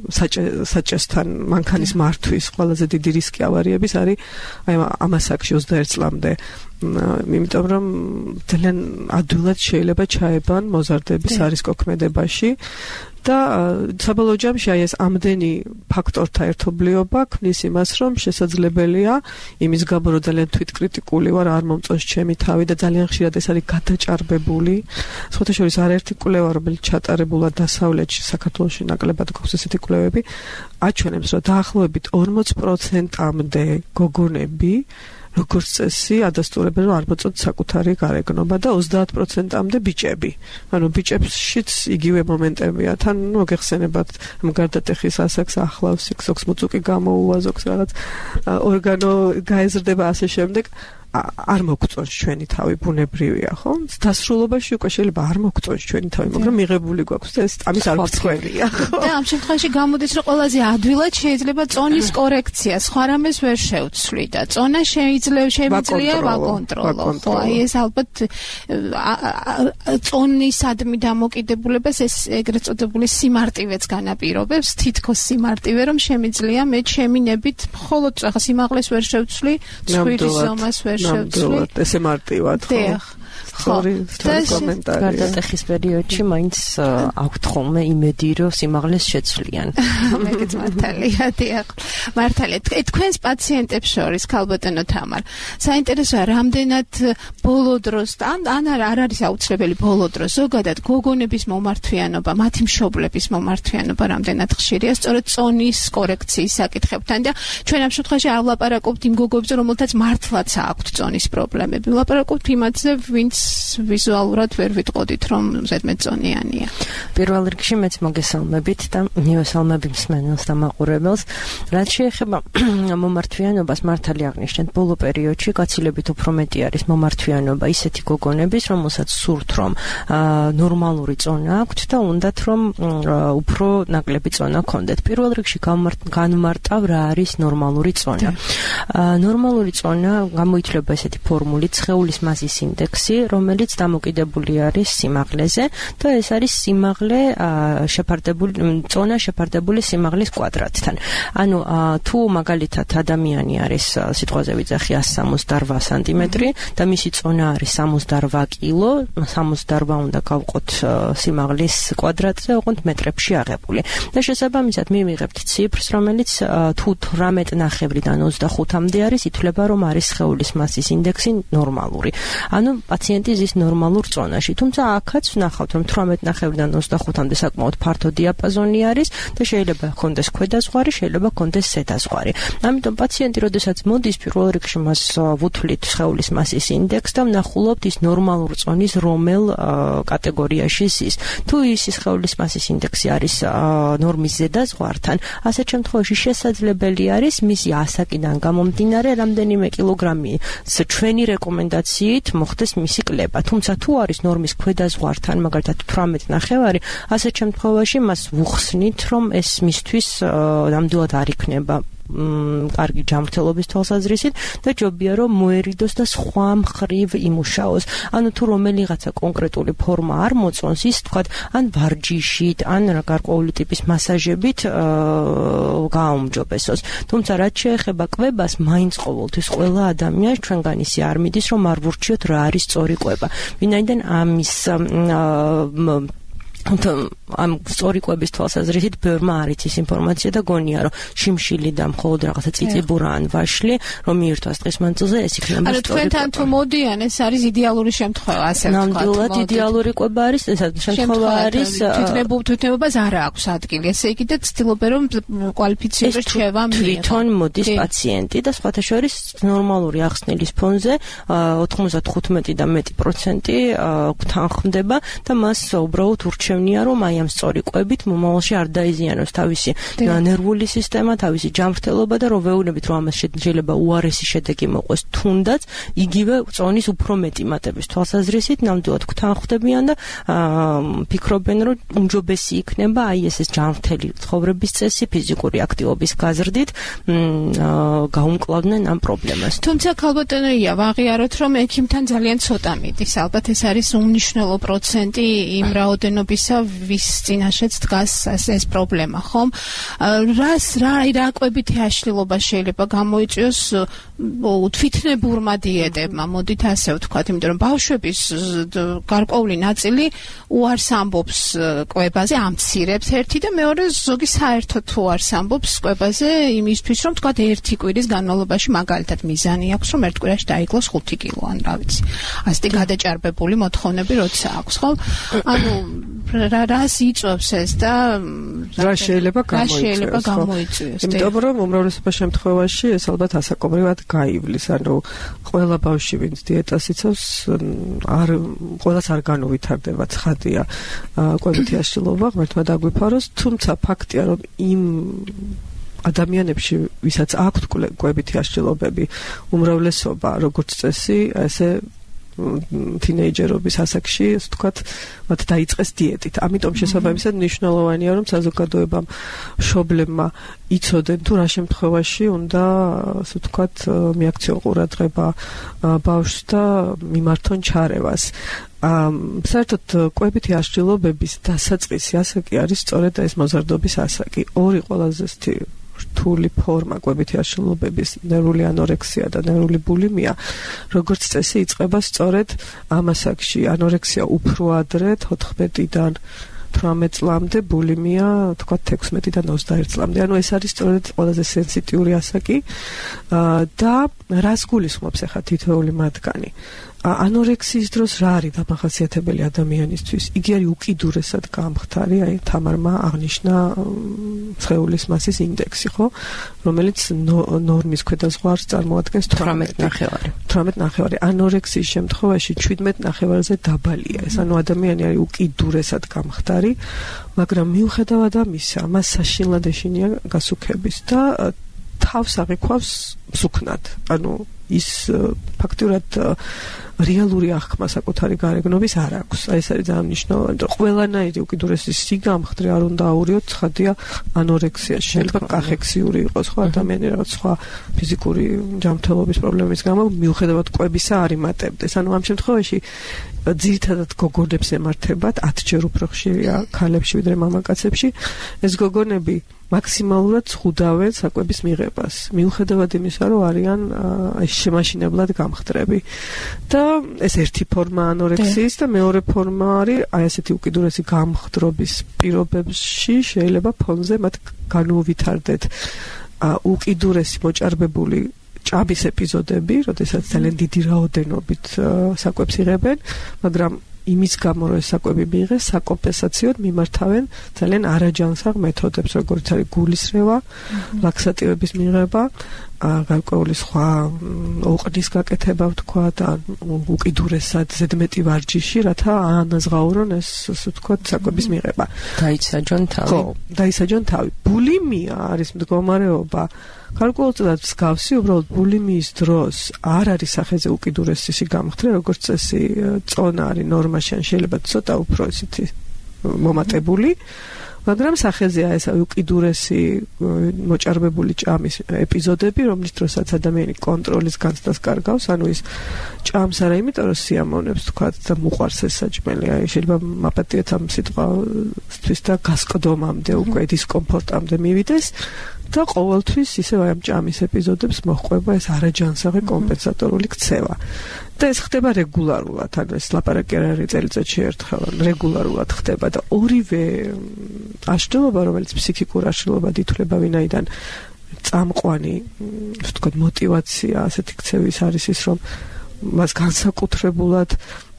საჭესთან მანქანის მართვის ყველაზე დიდი რისკი ავარიების არის აი ამ ასაკში ოცდაერთ წლამდე. იმიტომ რომ ძალიან ადვილად შეიძლება ჩაებან მოზარდები სარისკო ქმედებაში და საბოლოო ჯამში აი ეს ამდენი ფაქტორთა ერთობლიობა ქმნის იმას, რომ შესაძლებელია იმის გამო, რომ ძალიან თვითკრიტიკული ვარ, არ მომწონს ჩემი თავი და ძალიან ხშირად ეს არის გადაჭარბებული. სხვათა შორის არაერთი კვლევა, რომელიც ჩატარებულა დასავლეთში, საქართველოში ნაკლებად გვაქვს ესეთი კვლევები, აჩვენებს, რომ დაახლოებით ორმოც პროცენტამდე გოგონები როგორც წესი ადასტურებენ, რომ არ მოწონთ საკუთარი გარეგნობა და ოცდაათ პროცენტამდე ბიჭები. ანუ ბიჭებშიც იგივე მომენტებია. თან მოგეხსენებათ ამ გარდატეხის ასაკს ახლავს, ზოგს მუწუკი გამოუვა, ზოგს რაღაც ორგანო გაეზრდება ასე შემდეგ. არ მოგწონს ჩვენი თავი, ბუნებრივია, ხო? დასრულობაში უკვე შეიძლება არ მოგწონს ჩვენი თავი, მაგრამ მიღებული გვაქვს და ეს ამის არ გწყვეტია, ხო? და ამ შემთხვევაში გამოდის, რომ ყველაზე ადვილად შეიძლება წონის კორექცია, სხვა რამეს ვერ შევცვლი და წონა შეიძლება შემიძლია ვაკონტროლო. ხო, აი ეს ალბათ წონისადმი დამოკიდებულებას ეს ეგრეთ წოდებული სიმარტივეც განაპირობებს, თითქოს სიმარტივე, რომ შემიძლია მე ჩემი ნებით მხოლოდ რაღაც სიმაღლეს ვერ შევცვლი, ცხვირის ზომას ვერ ნამდვილად ესე მარტივად, ხო? სწორი კომენტარი. გარდატეხის პერიოდში მაინც აქვთ ხოლმე იმედი, რომ სიმაღლეს შეცვლიან. მეგეც მართალია, დიახ. მართალია. თქვენს პაციენტებს შორის, ქალბატონო თამარ, საინტერესოა, რამდენად ბოლო დროს ან არ არის აუცილებელი ბოლო დროს, ზოგადად გოგონების მომართვიანობა, მათი მშობლების მომართვიანობა რამდენად ხშირია, სწორედ წონის კორექციის საკითხებთან და ჩვენ ამ შემთხვევაში არ ვლაპარაკობთ იმ გოგოებზე, რომელთაც მართლაც აქვთ წონის პრობლემები. ვლაპარაკობთ იმათზე, ვინც ვიზუალურად ვერ ვიტყოდით, რომ ზედმეტწონიანია. პირველ რიგში მეც მოგესალმებით და მივესალმები მსმენელს და მაყურებელს. რაც შეეხება მომართვიანობას, მართალი აღნიშნეთ, ბოლო პერიოდში გაცილებით უფრო მეტი არის მომართვიანობა ისეთი გოგონების, რომელსაც სურთ, რომ ნორმალური წონა აქვთ და უნდათ, რომ უფრო ნაკლები წონა ჰქონდეთ. პირველ რიგში განმარტავ რა არის ნორმალური წონა. ნორმალური წონა გამოითვლება ესეთი ფორმულით, სხეულის მასის ინდექსი, რომელიც დამოკიდებული არის სიმაღლეზე და ეს არის სიმაღლე შეფარდებული წონა შეფარდებული სიმაღლის კვადრატთან. ანუ თუ მაგალითად ადამიანი არის სიტყვაზე ვიძახი εκατს სამოცდაორ სანტიმეტრი და მისი წონა არის სამოცდაორ კილო, სამოცდაორ უნდა გავყოთ სიმაღლის კვადრატზე, ოღონდ მეტრებში აღებული. და შესაბამისად მივიღებთ ციფრს, რომელიც თუ ათორმეტ ნახევრიდან ოცდახუთამდე არის, ითვლება, რომ არის სხეულის მასის ინდექსი ნორმალური. ანუ პაციენტი ზის ნორმალურ წონაში. თუმცა აქაც ვნახავთ, რომ ათორმეტ ნახევრიდან ოცდახუთამდე საკმაოდ ფართო დიაპაზონი არის და შეიძლება ჰქონდეს ქვედაზღვარი, შეიძლება ჰქონდეს ზედაზღვარი. ამიტომ პაციენტი, როდესაც მოდის, პირველ რიგში მას ვუთვლით სხეულის მასის ინდექსს და ვნახულობთ ის ნორმალურ წონის რომელ კატეგორიაში ზის. თუ ის სხეულის მასის ინდექსი არის ნორმის ზედაზღვართან, ასეთ შემთხვევაში შესაძლებელი არის მისი ასაკიდან გამომდინარე რამდენიმე კილოგრამი ჩვენი რეკომენდაციით მოხდეს მისი კლება. თუმცა თუ არის ნორმის ქვედაზღვართან, მაგალითად ათორმეტ ნახევარი, ასეთ შემთხვევაში მას ვუხსნით, რომ ეს მისთვის ნამდვილად არ იქნება კარგი ჯანმრთელობის თვალსაზრისით და ჯობია რომ მოერიდოს და სხვა მხრივ იმუშაოს. ანუ თუ რომელიღაცა კონკრეტული ფორმა არ მოწონს, ის თქვათ ან ვარჯიშით, ან გარკვეული ტიპის მასაჟებით გააუმჯობესოს. თუმცა რაც შეეხება კვებას, მაინც ყოველთვის ყველა ადამიანს ჩვენგან ისე არ მიდის, რომ არ ვურჩიოთ რა არის სწორი კვება. ვინაიდან ამის ამ სწორი კვების თვალსაზრისით ბევრმა არ იცის ინფორმაცია და გონია რომ შიმშილი და მხოლოდ რაღაცა წიწიბურა ან ვაშლი რომ მიირთვას დღის მანძილზე ეს იქნება სწორი. ანუ თქვენთან თუ მოდიან ეს არის იდეალური შემთხვევა, ასე ვთქვათ. ნამდვილად იდეალური კვება არის, ეს შემთხვევა არის თვითნებობას არ აქვს ადგილი. ესე იგი და ცდილობენ რომ კვალიფიციური რჩევა მიიღო. თვითონ მოდის პაციენტი და სხვათა შორის ნორმალური ახსნილის ფონზე ოთხმოცდახუთი და მეტი პროცენტი თანხმდება და მას უბრალოდ ურჩევნია რომ აი ამ სწორი კვებით მომავალში არ დაიზიანოს თავისი ნერვული სისტემა, თავისი ჯანმრთელობა და რომ ვეუბნებით რომ ამას შეიძლება უარესი შედეგი მოყვეს, თუნდაც იგივე წონის უფრო მეტი მატების თვალსაზრისით ნამდვილად გთანხმდებიან და ფიქრობენ რომ უმჯობესი იქნება აი ეს ჯანმრთელი ცხოვრების წესი ფიზიკური აქტივობის გაზრდით გაუმკლავდნენ ამ პრობლემას. თუმცა ქალბატონია ვაღიაროთ რომ ექიმთან ძალიან ცოტა მიდის. ალბათ ეს არის უმნიშვნელო პროცენტი იმ რაოდენობისა ვის წინაშეც დგას ეს პრობლემა, ხომ? რას რა რა კვებითი აშლილობა შეიძლება გამოიწვიოს თვითნებურმა დიეტებმა, მოდით ასე ვთქვათ, იმიტომ რომ ბავშვების გარკვეული ნაწილი უარს ამბობს კვებაზე, ამცირებს ერთი და მეორე ზოგი საერთოდ უარს ამბობს კვებაზე იმისთვის, რომ თქვათ ერთი კვირის განმავლობაში მაგალითად მიზანი აქვს, რომ ერთ კვირაში დაიკლოს ხუთი კილო, ან რა ვიცი. ასეთი გადაჭარბებული მოთხოვნები როცა აქვს, ხო? ანუ რა რას იწვევს ეს და რა შეიძლება გამოიწვიოს. იმიტომ რომ უმრავლესობა შემთხვევაში ეს ალბათ ასაკობრივად გაივლის, ანუ ყველა ბავშვი ვინც დიეტას იცავს, არ ყველას არ განუვითარდება ცხადია კვებითი აშლილობა, ღმერთმა დაგვიფაროს, თუმცა ფაქტია რომ იმ ადამიანებში, ვისაც აქვთ კვებითი აშლილობები, უმრავლესობა როგორც წესი, ესე თინეიჯერობის ასაკში, ასე ვთქვათ, მათ დაიწყეს დიეტით. ამიტომ შესაბამისად მნიშვნელოვანია, რომ საზოგადოებამ მშობლებმა იცოდენ თუ რა შემთხვევაში უნდა, ასე ვთქვათ, მიაქციონ ყურადღება ბავშვს და მიმართონ ჩარევას. საერთოდ კვებითი აშლილობების დასაწყისი ასაკი არის სწორედ ეს მოზარდობის ასაკი. ორი ყველაზე რთული ფორმა კვებითი აშლილობების, ნერვული ანორექსია და ნერვული ბულიმია, როგორც წესი იწყება სწორედ ამ ასაკში. ანორექსია უფრო ადრე, თოთხმეტიდან თვრამეტ წლამდე, ბულიმია, თქვათ ექვსმეტიდან ოცდაერთ წლამდე. ანუ ეს არის სწორედ ყველაზე სენსიტიური ასაკი და რას გულისხმობს ახლა თითოეული მათგანი? ანორექსიის დროს რა არის დამახასიათებელი ადამიანისთვის? იგი არის უკიდურესად გამხდარი, აი თამარმა აღნიშნა სხეულის მასის ინდექსი, ხო? რომელიც ნორმის ქვედაზღვარს წარმოადგენს თვრამეტ ნახევარი. თვრამეტ ნახევარი. ანორექსიის შემთხვევაში შვიდმეტ ნახევარზე დაბალია. ეს ანუ ადამიანი არის უკიდურესად გამხდარი, მაგრამ მიუხედავად ამისა, მას საშინლად ეშინია გასუქების და თავს აღიქვავს სუქნად. ანუ ის ფაქტურად რეალური აღქმა საკუთარი გარეგნობის არ აქვს. აი ეს არის ძალიან მნიშვნელოვანი, რომ ყველანაირი უკიდურესი სიგამხდრე არ უნდა აურიოთ, ცხადია ანორექსიაში. შეიძლება კახექსიური იყოს, ხო, ადამიანი რაღაც სხვა ფიზიკური ჯანმრთელობის პრობლემის გამო მიუხედავად კვებისა არ იმატებდეს. ანუ ამ შემთხვევაში ძირითადად გოგონებს ემართებათ, ათჯერ უფრო ხშირია ქალებში ვიდრე მამაკაცებში. ეს გოგონები მაქსიმალურად ზღუდავენ საკვების მიღებას, მიუხედავად იმისა, რომ არიან შემაშინებლად გამხდრები. და ეს ერთი ფორმა ანორექსიის და მეორე ფორმა არის აი ესეთი უკიდურესი გამხდრობის პირობებში შეიძლება ფონზე მათ განუვითარდეთ უკიდურესი მოჭარბებული ჭაბის ეპიზოდები, როდესაც ძალიან დიდი რაოდენობით საკვებს იღებენ, მაგრამ იმის გამო რომ ეს საკვები მიიღეს, საკომპენსაციოდ მიმართავენ ძალიან არაჯანსაღ მეთოდებს, როგორც არის გულისრევა, ლაქსატივების მიღება, გარკვეული სხვა ოყნის გაკეთება, ვთქვათ, ან უკიდურესად ზედმეტი ვარჯიში, რათა აანაზღაურონ ეს, ასე ვთქვათ, საკვების მიღება. დაისაჯონ თავი. ხო, დაისაჯონ თავი. ბულიმია არის მდგომარეობა გარკვეულწილად მსგავსი, უბრალოდ ბულიმიის დროს არ არის სახეზე უკიდურესი სიგამხდრე, როგორც წესი წონა არის ნორმაში, ან შეიძლება ცოტა უფრო ისეთი მომატებული, მაგრამ სახეზეა ეს უკიდურესი მოჭარბებული ჭამის ეპიზოდები, რომლის დროსაც ადამიანი კონტროლის განცდას კარგავს, ანუ ის ჭამს არა იმიტომ რომ სიამოვნებს თქვა და მოყვარს ეს საჭმელი, აი შეიძლება მაპატიეთ ამ სიტყვასთვის და გასკდომამდე უკვე დისკომფორტამდე მივიდეს და ყოველთვის ისევ აი ამ ჭამის ეპიზოდებს მოჰყვება ეს არაჯანსაღი კომპენსატორული ქცევა. და ეს ხდება რეგულარულად, ანუ ეს ლაპარაკი არ არის წელიწადში ერთხელ, რეგულარულად ხდება და ორივე აშლილობა, რომელიც ფსიქიკურ აშლილობად ითვლება, ვინაიდან წამყვანი, ვთქვათ, мотиваცია ასეთი ქცევის არის ის, რომ მას განსაკუთრებულად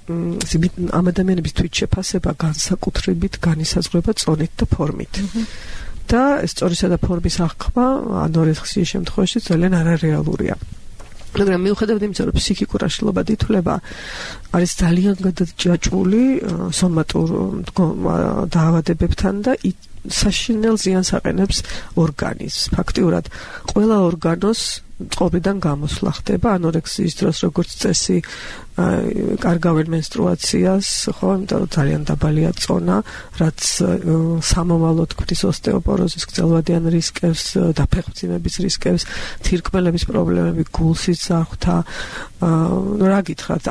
ამ ადამიანების თვითშეფასება განსაკუთრებით განისაზღვრება წონით და ფორმით. და ეს წონისა და ფორმის აღქმა ანორექსიის შემთხვევაში ძალიან არარეალურია. მაგრამ მიუხედავად იმისა, რომ ფსიქიკურ აშლილობად ითვლება, არის ძალიან გადაჭაჭული სომატურ დაავადებებთან და საშინელ ზიანს აყენებს ორგანიზმს. ფაქტიურად, ყველა ორგანოს წყობრიდან გამოსვლა ხდება ანორექსიის დროს, როგორც წესი, კარგავენ მენსტრუაციას, ხო, იმიტომ რომ ძალიან დაბალია წონა, რაც სამოვალოდ ქმნის ოსტეოპოროზის, გრძელვადიან რისკებს, დაფეხმძიმების რისკებს, თირკმელების პრობლემები, გულსის ზარღვთა, რა გითხრათ,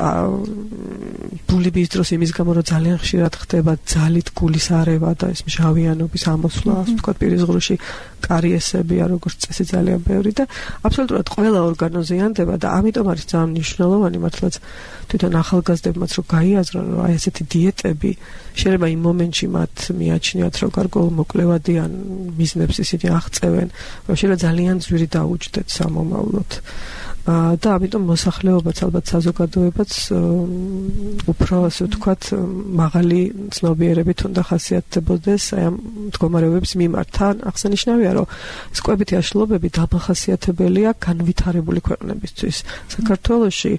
ბულიმიის დროს იმის გამო, რომ ძალიან ხშირად ხდება ძალით გულის არევა და ეს მჟავიანობის ამოსვლა, ასე ვთქვათ, პირის ღრუში კარიესებია, როგორც წესი ძალიან ბევრი და აბსოლუტურად ყველა ორგანო ზიანდება და ამიტომ არის ძალიან მნიშვნელოვანი მართლაც თვითონ ახალგაზრდებმაც რომ გაიაზრონ, რომ აი ესეთი დიეტები შეიძლება იმ მომენტში მათ მიაჩნიათ, რომ გარკვეულ მოკლევადიან მიზნებს ისინი აღწევენ, რომ შეიძლება ძალიან ძვირი დაუჯდეთ სამომავლოდ. და ამიტომ მოსახლეობაც ალბათ საზოგადოებაც უფრო ასე ვთქვათ მაღალი ცნობიერებით უნდა ხასიათდებოდეს აი ამ მდგომარეობების მიმართ. აღსანიშნავია, რომ ეს კვებითი აშლილობები დამახასიათებელია განვითარებული ქვეყნებისთვის. საქართველოში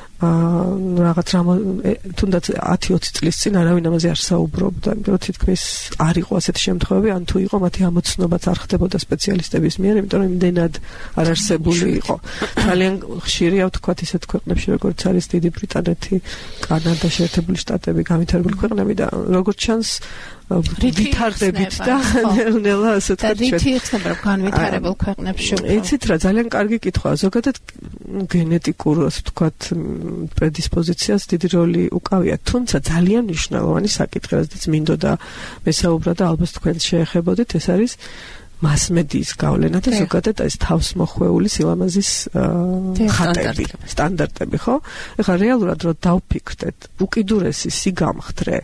რაღაც რამ თუნდაც ათი ოცი წლის წინ არავინ ამაზე არ საუბრობდა, იმიტომ რომ თითქმის არ იყო ასეთი შემთხვევები, ან თუ იყო, მათი ამოცნობაც არ ხდებოდა სპეციალისტების მიერ, იმიტომ რომ იმდენად არ არსებული იყო. ძალიან ხშირია ვთქვათ ისეთ ქვეყნებში, როგორც არის დიდი ბრიტანეთი, კანადა, შეერთებული შტატები, განვითარებული ქვეყნები და როგორც ჩანს ვითარდებით და ნელ-ნელა ასე ვთქვათ ჩვენ. რითი იხსნება განვითარებულ ქვეყნებში? იცით რა, ძალიან კარგი კითხვაა. ზოგადად გენეტიკურ ასე ვთქვათ პრედისპოზიციას დიდი როლი უკავია, თუმცა ძალიან მნიშვნელოვანი საკითხი, რაზეც მინდოდა მესაუბრა და ალბათ თქვენ შეეხებოდით, ეს არის მასმედიის გავლენა და ზოგადად ეს თავსმოხვეული სილამაზის ხატები, სტანდარტები, ხო? ეხლა რეალურად რომ დავფიქრდეთ, უკიდურესი სიგამხდრე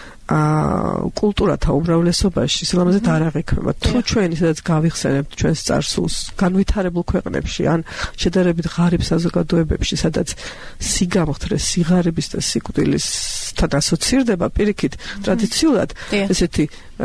კულტურათა უმრავლესობაში სილამაზით არ აღიქმება. თუ ჩვენ სადაც გავიხსენებთ ჩვენს წარსულს განვითარებულ ქვეყნებში ან შედარებით ღარიბ საზოგადოებებში, სადაც სიგამხდრე სიღარიბის და სიკვდილისთან ასოცირდება, პირიქით ტრადიციულად ესეთი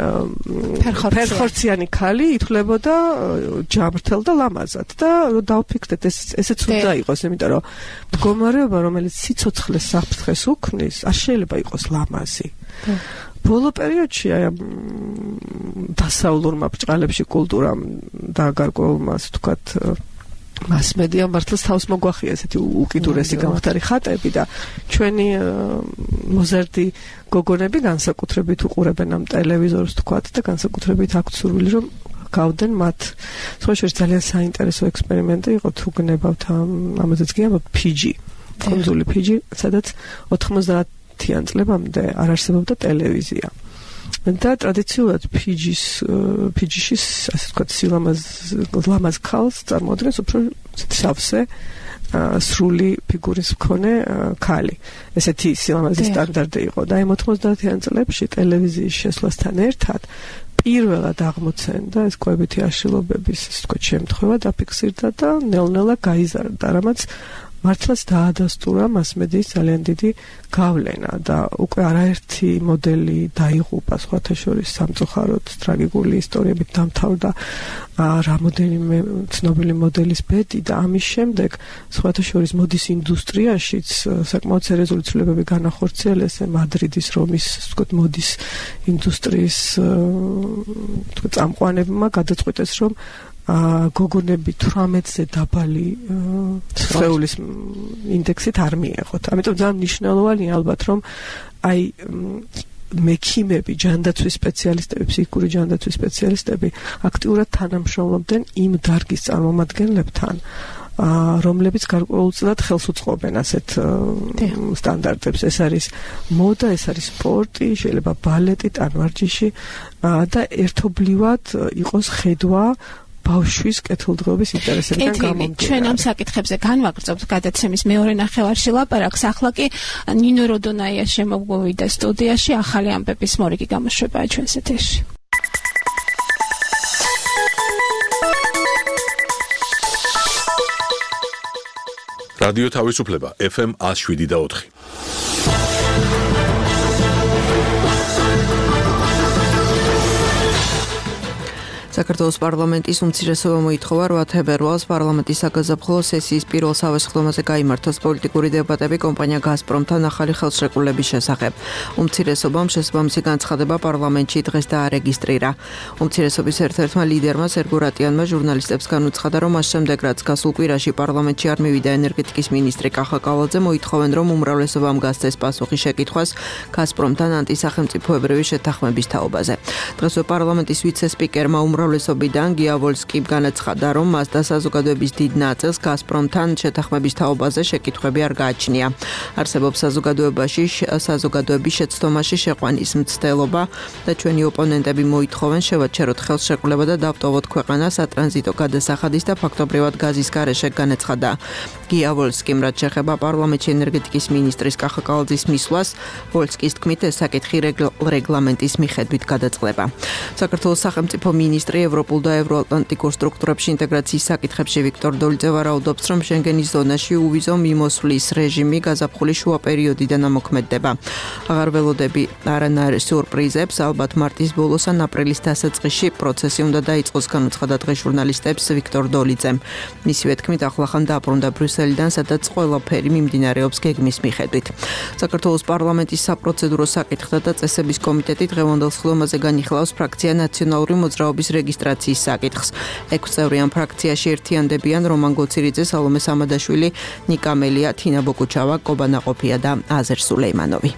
ფერხორციანი ქალი ითვლებოდა ჯამრთელ და ლამაზად და დავფიქრდეთ ეს ესეც უნდა იყოს, იმიტომ რომ მდგომარეობა, რომელიც სიცოცხლეს საფრთხეს უქმნის, არ შეიძლება იყოს ლამაზი. ბოლო პერიოდში აი ამ დასავლურმა ბრჭყალებში კულტურამ და გარკვეულმა ასე ვთქვათ მასმედიამ მართლაც თავს მოგვახია ესეთი უკიდურესი გამხდარი ხატები და ჩვენი მოზარდი გოგონები განსაკუთრებით უყურებენ ამ ტელევიზორს ვთქვათ და განსაკუთრებით აქვთ სურვილი რომ გავდნენ მათ. სხვა შორის ძალიან საინტერესო ექსპერიმენტი იყო, თუ გნებავთ ამაზეც გიამბობ, ფიჯი, კუნძული ფიჯი, სადაც ოთხმოცდაათიან წლებამდე არ არსებობდა ტელევიზია. და ტრადიციულად ფიჯის ფიჯიში ასე ვთქვათ სილამაზ ლამაზ ქალს წარმოადგენს უფრო სავსე სრული ფიგურის მქონე ქალი. ესეთი სილამაზის სტანდარტი იყო და აი ოთხმოცდაათიან წლებში ტელევიზიის შესვლასთან ერთად პირველად აღმოცენდა ეს კვებითი აშლილობების ასე ვთქვათ შემთხვევა დაფიქსირდა და ნელ-ნელა გაიზარდა, რამაც მართლაც დაადასტურა მასმედიის ძალიან დიდი გავლენა და უკვე არაერთი მოდელი დაიღუპა, სხვათა შორის სამწუხაროდ ტრაგიკული ისტორიებით დამთავრდა რამოდენიმე ცნობილი მოდელის ბედი და ამის შემდეგ სხვათა შორის მოდის ინდუსტრიაშიც საკმაოდ სერიოზული ცვლილებები განახორციელეს მადრიდის, რომის ვთქვათ მოდის ინდუსტრიის ვთქვათ წამყვანებმა გადაწყვიტეს, რომ გოგონები თვრამეტზე დაბალი სხეულის ინდექსით არ მიეღოთ. ამიტომ ძალიან მნიშვნელოვანია ალბათ, რომ აი მექიმები, ჯანდაცვის სპეციალისტები, ფსიქიკური ჯანდაცვის სპეციალისტები აქტიურად თანამშრომლობდნენ იმ დარგის წარმომადგენლებთან, რომლებიც გარკვეულწილად ხელს უწყობენ ასეთ სტანდარტებს. ეს არის მოდა, ეს არის სპორტი, შეიძლება ბალეტი, ტანვარჯიში და ერთობლივად იყოს ხედვა ბავშვის კეთილდღეობის ინტერესებიდან გამომდინარე. ჩვენ ამ საკითხებზე განვაგრძობთ გადაცემის მეორე ნახევარში ლაპარაკს. ახლა კი ნინო როდონაია შემოგვივიდა სტუდიაში, ახალი ამბების მორიგი გამოშვებაა ჩვენს ეთერში. რადიო თავისუფლება ეფ ემ one oh seven და four. საქართველოს პარლამენტის უმცირესობა მოითხოვა რვა თებერვალს პარლამენტის საგაზაფხულო სესიის პირველ სავესხლომაზე გაიმართოს პოლიტიკური დებატები კომპანია გაზპრომთან ახალი ხელშეკრულების შესახებ. უმცირესობამ შესაბამისი განცხადება პარლამენტში დღეს დაარეგისტრირა. უმცირესობის ერთ-ერთმა ლიდერმა სერგო რატიანმა ჟურნალისტებს განუცხადა, რომ მას შემდეგ რაც გასულ კვირაში პარლამენტში არ მივიდა ენერგეტიკის მინისტრი კახა კალაძე, მოითხოვენ, რომ უმრავლესობამ გასცეს პასუხი შეკითხვას გაზპრომთან ანტისახელმწიფოებრივი შეთანხმების თაობაზე. დღესვე პარლამენტის ვიცე-სპიკერმა უმრავლესობიდან გიავოლსკიმ განაცხადა, რომ მას და საზოგადოების დიდ ნაწილს გაზპრომთან შეთანხმების თაობაზე შეკითხვები არ გააჩნია. არსებობს საზოგადოებაში საზოგადოების შეცდომაში შეყვანის მცდელობა და ჩვენი ოპონენტები მოითხოვენ შევაჩეროთ ხელშეკრულება და დავტოვოთ ქვეყანა სატრანზიტო გადასახადის და ფაქტობრივად გაზის გარეშე, განაცხადა გიავოლსკიმ. რაც შეეხება პარლამენტში ენერგეტიკის მინისტრის კახა კალაძის მისვლას, ვოლსკის თქმით, ეს საკითხი რეგლამენტის მიხედვით გადაწყდება. საქართველოს სახელმწიფო მინისტრი ევროპულ და ევროატლანტიკურ სტრუქტურებში ინტეგრაციის საკითხებში ვიქტორ დოლიძე ვარაუდობს, რომ შენგენის ზონაში უვიზო მიმოსვლის რეჟიმი გაზაფხული შუა პერიოდიდან ამოქმედდება. აღარ ველოდები არანაირ სიურპრიზებს, ალბათ მარტის ბოლოს ან აპრილის დასაწყისში პროცესი უნდა დაიწყოს, განუცხადა დღეს ჟურნალისტებს ვიქტორ დოლიძემ. მისივე თქმით, ახლახან დაბრუნდა ბრიუსელიდან, სადაც ყველაფერი მიმდინარეობს გეგმის მიხედვით. საქართველოს პარლამენტის საპროცედურო საკითხთა და წესების კომიტეტი დღევანდელ სხდომაზე განიხილავს ფრაქცია ნაციონალური მოძრაობის რეგისტრაციის საკითხს. ექვს წევრიან ფრაქციაში ერთიანდებიან რომან გოცირიძე, სალომე სამადაშვილი, ნიკა მელია, თინა ბოკუჩავა, კობა ნაყოფია და აზერ სულეიმანოვი.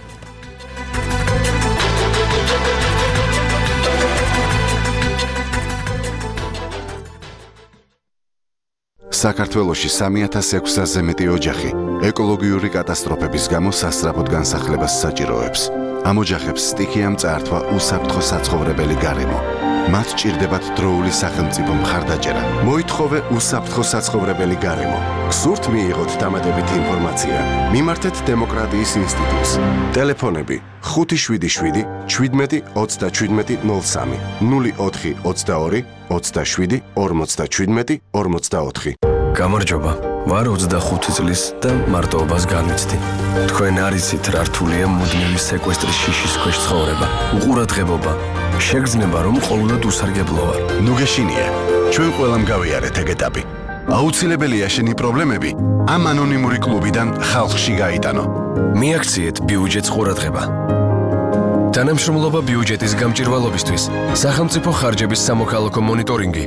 საქართველოში სამი ათას ექვსასზე მეტი ოჯახი ეკოლოგიური კატასტროფების გამო სასწრაფოდ განსახლებას საჭიროებს. ამ ოჯახებს სტიქიამ წაართვა უსაფრთხო საცხოვრებელი გარემო. მათ ჭირდებათ დროული სახელმწიფო მხარდაჭერა. მოითხოვე უსაფრთხო საცხოვრებელი გარემო. გსურთ მიიღოთ დამატებით ინფორმაცია? მიმართეთ დემოკრატიის ინსტიტუტს. ტელეფონები ხუთი შვიდი შვიდი შვიდმეტი ოცდაშვიდმეტი ნულ სამი ნული ოთხი ოცდაორი ოცდაშვიდი ორმოცდაშვიდმეტი ორმოცდაოთხი. გამარჯობა. ვარ ოცდახუთი წლის და მარტოობას განვიცდი. თქვენ არ იცით რა რთულია მუდმივი სეკვესტრის შიშის ქვეშ ცხოვრება. უყურადღებობა. შეგრძნება რომ ყოველდღე უსარგებლო ვარ. ნუ გეშინია. ჩვენ ყველამ გავიარეთ ეგ ეტაპი. აუცილებელია შენი პრობლემები ამ ანონიმური კლუბიდან ხალხში გაიტანო. მიაქციეთ ბიუჯეტს ყურადღება. თანამშრომლობა ბიუჯეტის გამჭირვალობისთვის. სახელმწიფო ხარჯების სამოქალაქო მონიტორინგი.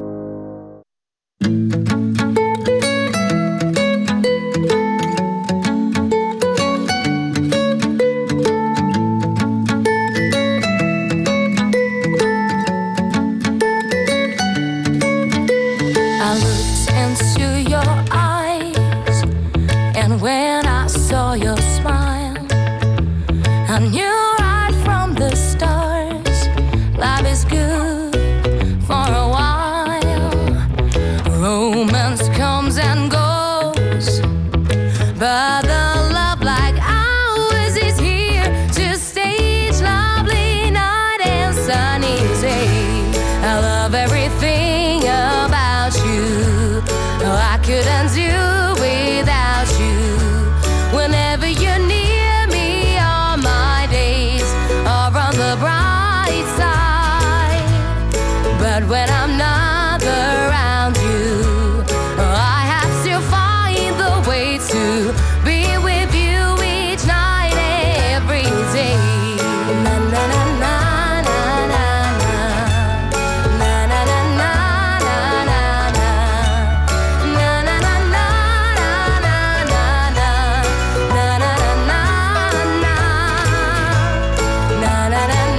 Na na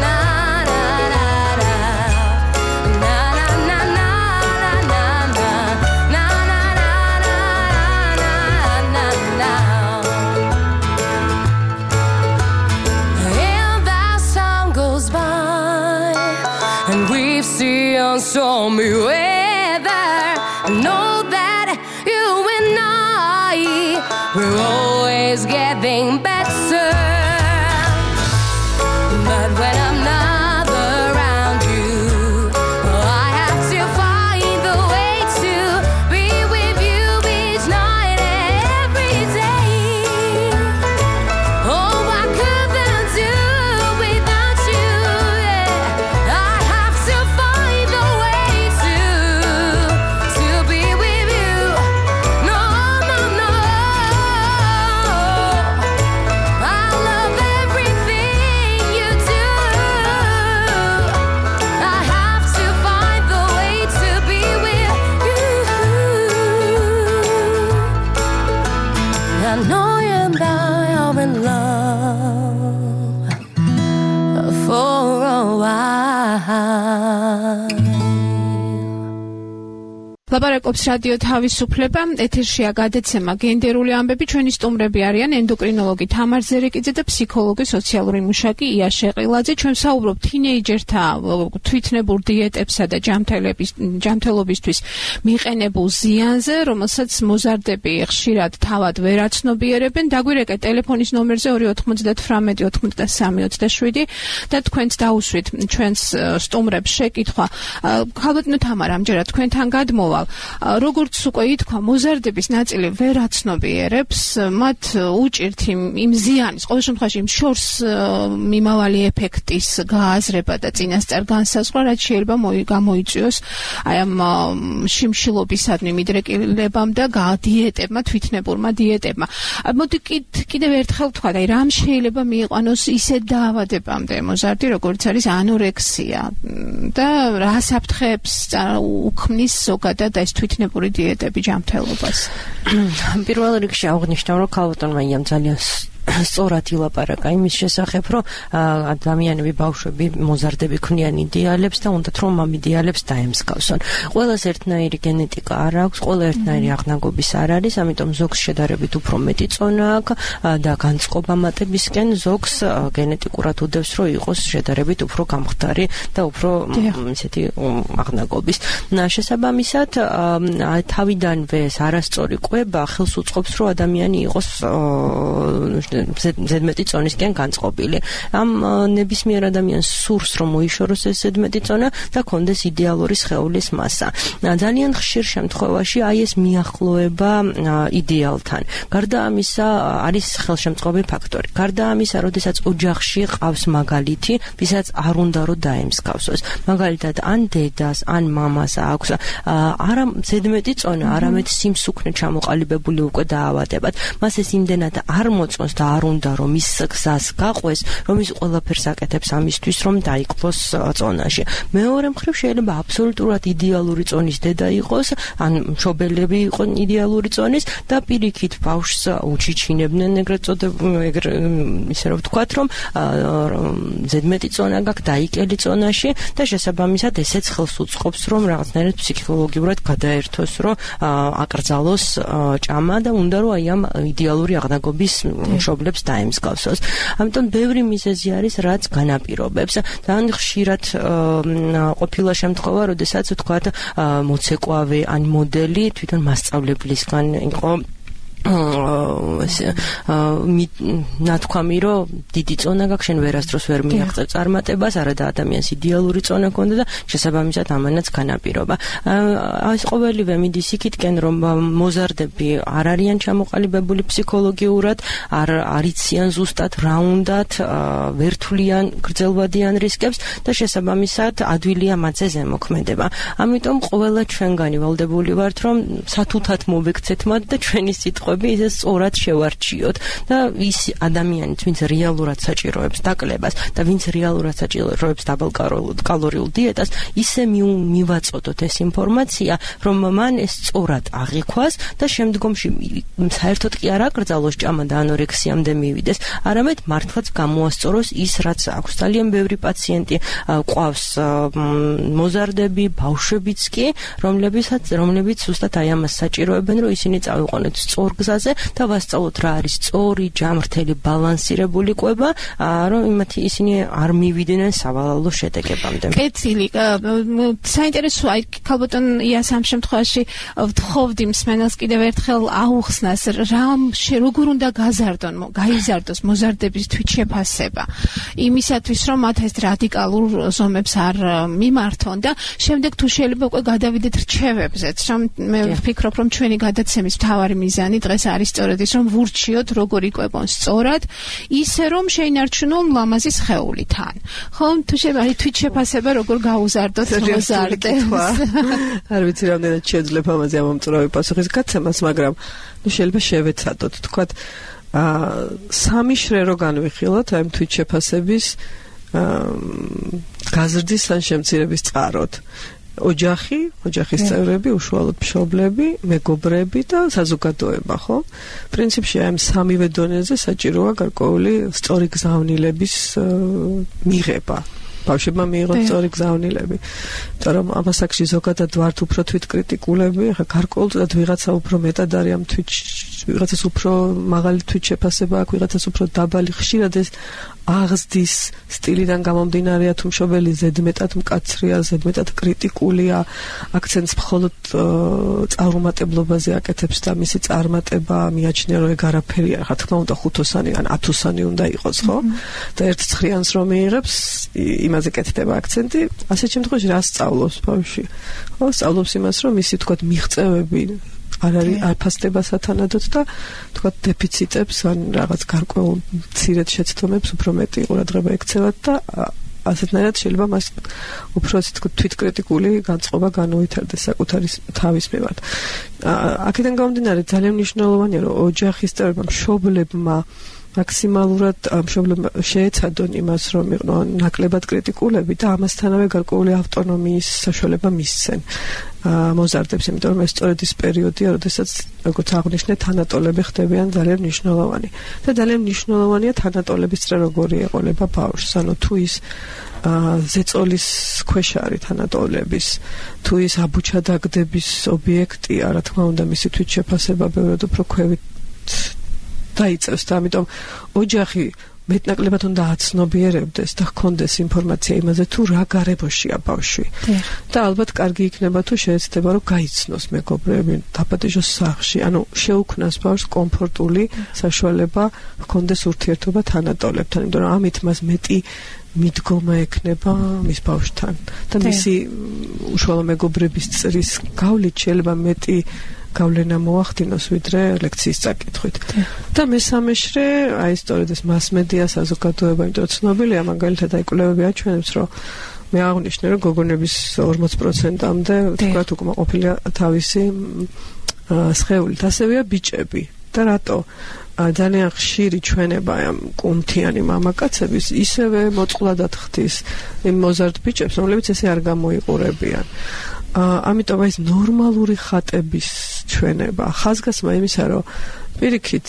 we've seen stormy weather. I know that you and I, we're always getting better. But when I'm not around you, I have to find the way to be with you each night and every day. Oh, I couldn't do without you, yeah. I have to find the way to to be with you. No, no, no. I love everything you do. I have to find the way to be with you. I know you and I are in love for a while. ლაპარაკობს რადიო თავისუფლება, ეთერშია გადაცემა გენდერული ამბები, ჩვენი სტუმრები არიან ენდოკრინოლოგი თამარ ზერეკიძე და ფსიქოლოგი სოციალური მუშაკი ია შეყილაძე. ჩვენ საუბრობთ თინეიჯერთა თვითნებურ დიეტებსა და ჯანმრთელობის ჯანმრთელობისთვის მიყენებულ ზიანზე, რომელსაც მოზარდები ხშირად თავად ვერ აცნობიერებენ. დაგვირეკეთ ტელეფონის ნომერზე ორი ოთხმოცდათვრამეტი ოცდასამი ოცდაშვიდი და თქვენც დაუსვით ჩვენს სტუმრებს შეკითხვა. ხალბატონო თამარ, ამჯერად თქვენთან გადმოვალ. როგორც უკვე ითქვა, მოზარდების ნაწილი ვერ აცნობიერებს, მათ უჭირთ იმ ზიანის, ყოველ შემთხვევაში იმ შორს მიმავალი ეფექტის გააზრება და წინასწარ განსაზღვრა, რაც შეიძლება გამოიწვიოს აი ამ შიმშილობისადმი მიდრეკილებამ და დიეტებმა, თვითნებურმა დიეტებმა. მოდი კიდევ ერთხელ ვთქვა, აი რამ შეიძლება მიიყვანოს ისეთ დაავადებამდე მოზარდი, როგორც არის ანორექსია და რა საფრთხეებს უქმნის ზოგადად და ეს თვითნებური დიეტები ჯანმრთელობას. პირველ რიგში აღნიშნავ, რომ ქალბატონმა იამ ძალიან სწორად ილაპარაკა იმის შესახებ, რომ ადამიანები, ბავშვები მოზარდები ქმნიან იდეალებს და უნდათ რომ ამ იდეალებს დაემსგავსონ. ყველას ერთნაირი გენეტიკა არ აქვს, ყველა ერთნაირი აღნაგობის არ არის, ამიტომ ზოგს შედარებით უფრო მეტი წონა აქვს და განწყობა მატებისკენ, ზოგს გენეტიკურად უდევს, რომ იყოს შედარებით უფრო გამხდარი და უფრო ისეთი აღნაგობის. შესაბამისად, თავიდანვე არასწორი კვება ხელს უწყობს, რომ ადამიანი იყოს ზედმეტი წონისკენ განწყობილი. ამ ნებისმიერ ადამიანს სურს, რომ მოიშოროს ეს ზედმეტი წონა და კონდეს იდეალური სხეულის მასა. ძალიან ხშირ შემთხვევაში აი ეს მიახლოება იდეალთან. გარდა ამისა, არის ხელშემწყობი ფაქტორი. გარდა ამისა, როდესაც ოჯახში ყავს მაგალითი, ვისაც არ უნდა რომ დაემსგავსოს. მაგალითად, ან დედას, ან მამას აქვს არა ზედმეტი წონა, არამედ სიმსუქნე ჩამოყალიბებული უკვე დაავადებად. მას ეს იმდენად არ მოწონს და არ უნდა რომ ის გზას გაყვეს, რომ ის ყველაფერს აკეთებს ამისთვის, რომ დაიკლოს წონაში. მეორე მხრივ შეიძლება აბსოლუტურად იდეალური წონის დედა იყოს, ან მშობელები იყვნენ იდეალური წონის და პირიქით ბავშვს უჩიჩინებდნენ, ეგრეთ წოდებულ, ეგრე ისე რომ ვთქვათ, რომ ზედმეტი წონა გაქვს დაიკელი წონაში და შესაბამისად ესეც ხელს უწყობს, რომ რაღაცნაირად ფსიქოლოგიურად გადაერთოს, რომ აკრძალოს ჭამა და უნდა რომ აი ამ იდეალური აღნაგობის მშობლებს დაემსგავსოს. ამიტომ ბევრი მიზეზი არის, რაც განაპირობებს. ძალიან ხშირად ყოფილა შემთხვევა, როდესაც ვთქვათ, მოცეკვავე ან მოდელი თვითონ მასწავლებლისგან იყო ნათქვამი, რომ დიდი წონა გაქვს, შენ ვერასდროს ვერ მიაღწევ წარმატებას, არა და ადამიანს იდეალური წონა ჰქონდა და შესაბამისად ამანაც განაპირობა. ეს ყოველივე მიდის იქითკენ, რომ მოზარდები არ არიან ჩამოყალიბებული ფსიქოლოგიურად, არ არიციან ზუსტად რა უნდათ, ვერ თვლიან გრძელვადიან რისკებს და შესაბამისად ადვილია მათზე ზემოქმედება. ამიტომ ყველა ჩვენგანი ვალდებული ვართ, რომ სათუთად მოვექცეთ მათ და ჩვენი სიტყვა ისე სწორად შევარჩიოთ და ის ადამიანიც, ვინც რეალურად საჭიროებს დაკლებას და ვინც რეალურად საჭიროებს დაბალკალორიულ დიეტას, ისე მივაწოდოთ ეს ინფორმაცია, რომ მან ეს სწორად აღიქვას და შემდგომში საერთოდ კი არ აკრძალოს ჭამა და ანორექსიამდე მივიდეს, არამედ მართლაც გამოასწოროს ის, რაც აქვს. ძალიან ბევრი პაციენტი ყავს მოზარდები, ბავშვებიც კი, რომლებიც რომლებიც ზუსტად აი ამას საჭიროებენ, რომ ისინი წავიყვანოთ სწორ გზაზე და ვასწავლოთ რა არის სწორი, ჯამრთელი, ბალანსირებული კვება, რომ იმათი ისინი არ მივიდნენ სავალალო შედეგებამდე. კეთილი, საინტერესოა, აი ქალბატონ იას ამ შემთხვევაში ვთხოვდი მსმენელს კიდევ ერთხელ აუხსნას, რამ როგორ უნდა გაზარდონ, გაიზარდოს მოზარდების თვითშეფასება. იმისათვის, რომ მათ ეს რადიკალურ ზომებს არ მიმართონ და შემდეგ თუ შეიძლება უკვე გადავიდეთ რჩევებზეც, რომ მე ვფიქრობ, რომ ჩვენი გადაცემის მთავარი მიზანი დღეს არის სწორედ ის, რომ ვურჩიოთ როგორ იკვებონ სწორად, ისე რომ შეინარჩუნონ ლამაზი სხეული თან. ხო, თუ შეიძლება თვითშეფასება როგორ გაუზარდოთ მოზარდებს. არ ვიცი რამდენად შეძლებ ამაზე ამომწურავი პასუხის გაცემას, მაგრამ ნუ შეიძლება შევეცადოთ, თქვათ, აა სამი შრე რო განვიხილოთ ამ თვითშეფასების გაზრდის ან შემცირების წყაროდ. ოჯახი, ოჯახის წევრები, უშუალოდ მშობლები, მეგობრები და საზოგადოება, ხო? პრინციპში ამ სამივე დონეზე საჭიროა გარკვეული სწორი გზავნილების მიღება. ბავშვებმა მიიღოთ სწორი გზავნილები. იმიტომ რომ ამ ასაკში ზოგადად ვართ უფრო თვითკრიტიკულები, ახლა გარკვეულწილად ვიღაცა უფრო მეტად არის ამ თვით ვიღაცას უფრო მაღალი თვითშეფასება აქვს, ვიღაცას უფრო დაბალი, ხშირად ეს აღზრდის სტილიდან გამომდინარეა, თუ მშობელი ზედმეტად მკაცრია, ზედმეტად კრიტიკულია, აქცენტს მხოლოდ წარუმატებლობაზე აკეთებს და მისი წარმატება მიაჩნია, რომ ეგ არაფერია, რა თქმა უნდა ხუთოსანი ან ათოსანი უნდა იყოს, ხო? და ერთ ცხრიანს რომ მიიღებს, იმაზე კეთდება აქცენტი, ასეთ შემთხვევაში რა სწავლობს ბავშვი? ხო, სწავლობს იმას, რომ მისი თქვათ მიღწევები არ არის არფასდება სათანადოდ და თქვათ დეფიციტებს ან რაღაც გარკვეულ მცირედ შეცდომებს უფრო მეტი ყურადღება ექცევათ და ასეთნაირად შეიძლება მას უფრო ასე თქვათ თვითკრიტიკული განწყობა განუვითარდეს საკუთარი თავის მიმართ. აქედან გამომდინარე ძალიან მნიშვნელოვანია, რომ ოჯახის წევრებმა, მშობლებმა მაქსიმალურად მშობლებმა შეეცადონ იმას, რომ იყვნენ ნაკლებად კრიტიკულები და ამასთანავე გარკვეული ავტონომიის საშუალება მისცენ მოზარდებს, იმიტომ რომ ეს სწორედ ის პერიოდია, როდესაც როგორც აღნიშნე, თანატოლები ხდებიან ძალიან მნიშვნელოვანი. და ძალიან მნიშვნელოვანია თანატოლების წრე როგორი ეყოლება ბავშვს, ანუ თუ ის ზეწოლის ქვეშ არის თანატოლების, თუ ის აბუჩადაგდების ობიექტია, რა თქმა უნდა, მისი თვითშეფასება ბევრად უფრო ქვევით დაიწევს და ამიტომ ოჯახი მეტნაკლებად უნდა აცნობიერებდეს და ჰქონდეს ინფორმაცია იმაზე, თუ რა გარემოშია ბავშვი. და ალბათ კარგი იქნება თუ შეეცდება, რომ გაიცნოს მეგობრები, დაპატეჟოს სახლში, ანუ შეუქმნას ბავშვს კომფორტული საშუალება ჰქონდეს ურთიერთობა თანატოლებთან, იმიტომ რომ ამით მას მეტი მიდგომა ექნება მის ბავშვთან და მისი უშუალო მეგობრების წრის გავლით შეიძლება მეტი გავლენა მოახდინოს ვიდრე ლექციის წაკითხვით. და მესამე შრე, აი სწორედ ეს მასმედია, საზოგადოება, იმიტომ რომ ცნობილია მაგალითად აი კვლევები აჩვენებს, რომ მე აღნიშნე, რომ გოგონების ორმოც პროცენტამდე თქვათ უკმაყოფილია თავისი სხეულით, ასევეა ბიჭები. და რატო? ძალიან ხშირი ჩვენება ამ კუნთიანი მამაკაცების ისევე მოწყვლადად ხდის იმ მოზარდ ბიჭებს, რომლებიც ესე არ გამოიყურებიან. ამიტომ ეს ნორმალური ხატების ჩვენება ხაზგასმა იმისა, რომ პირიქით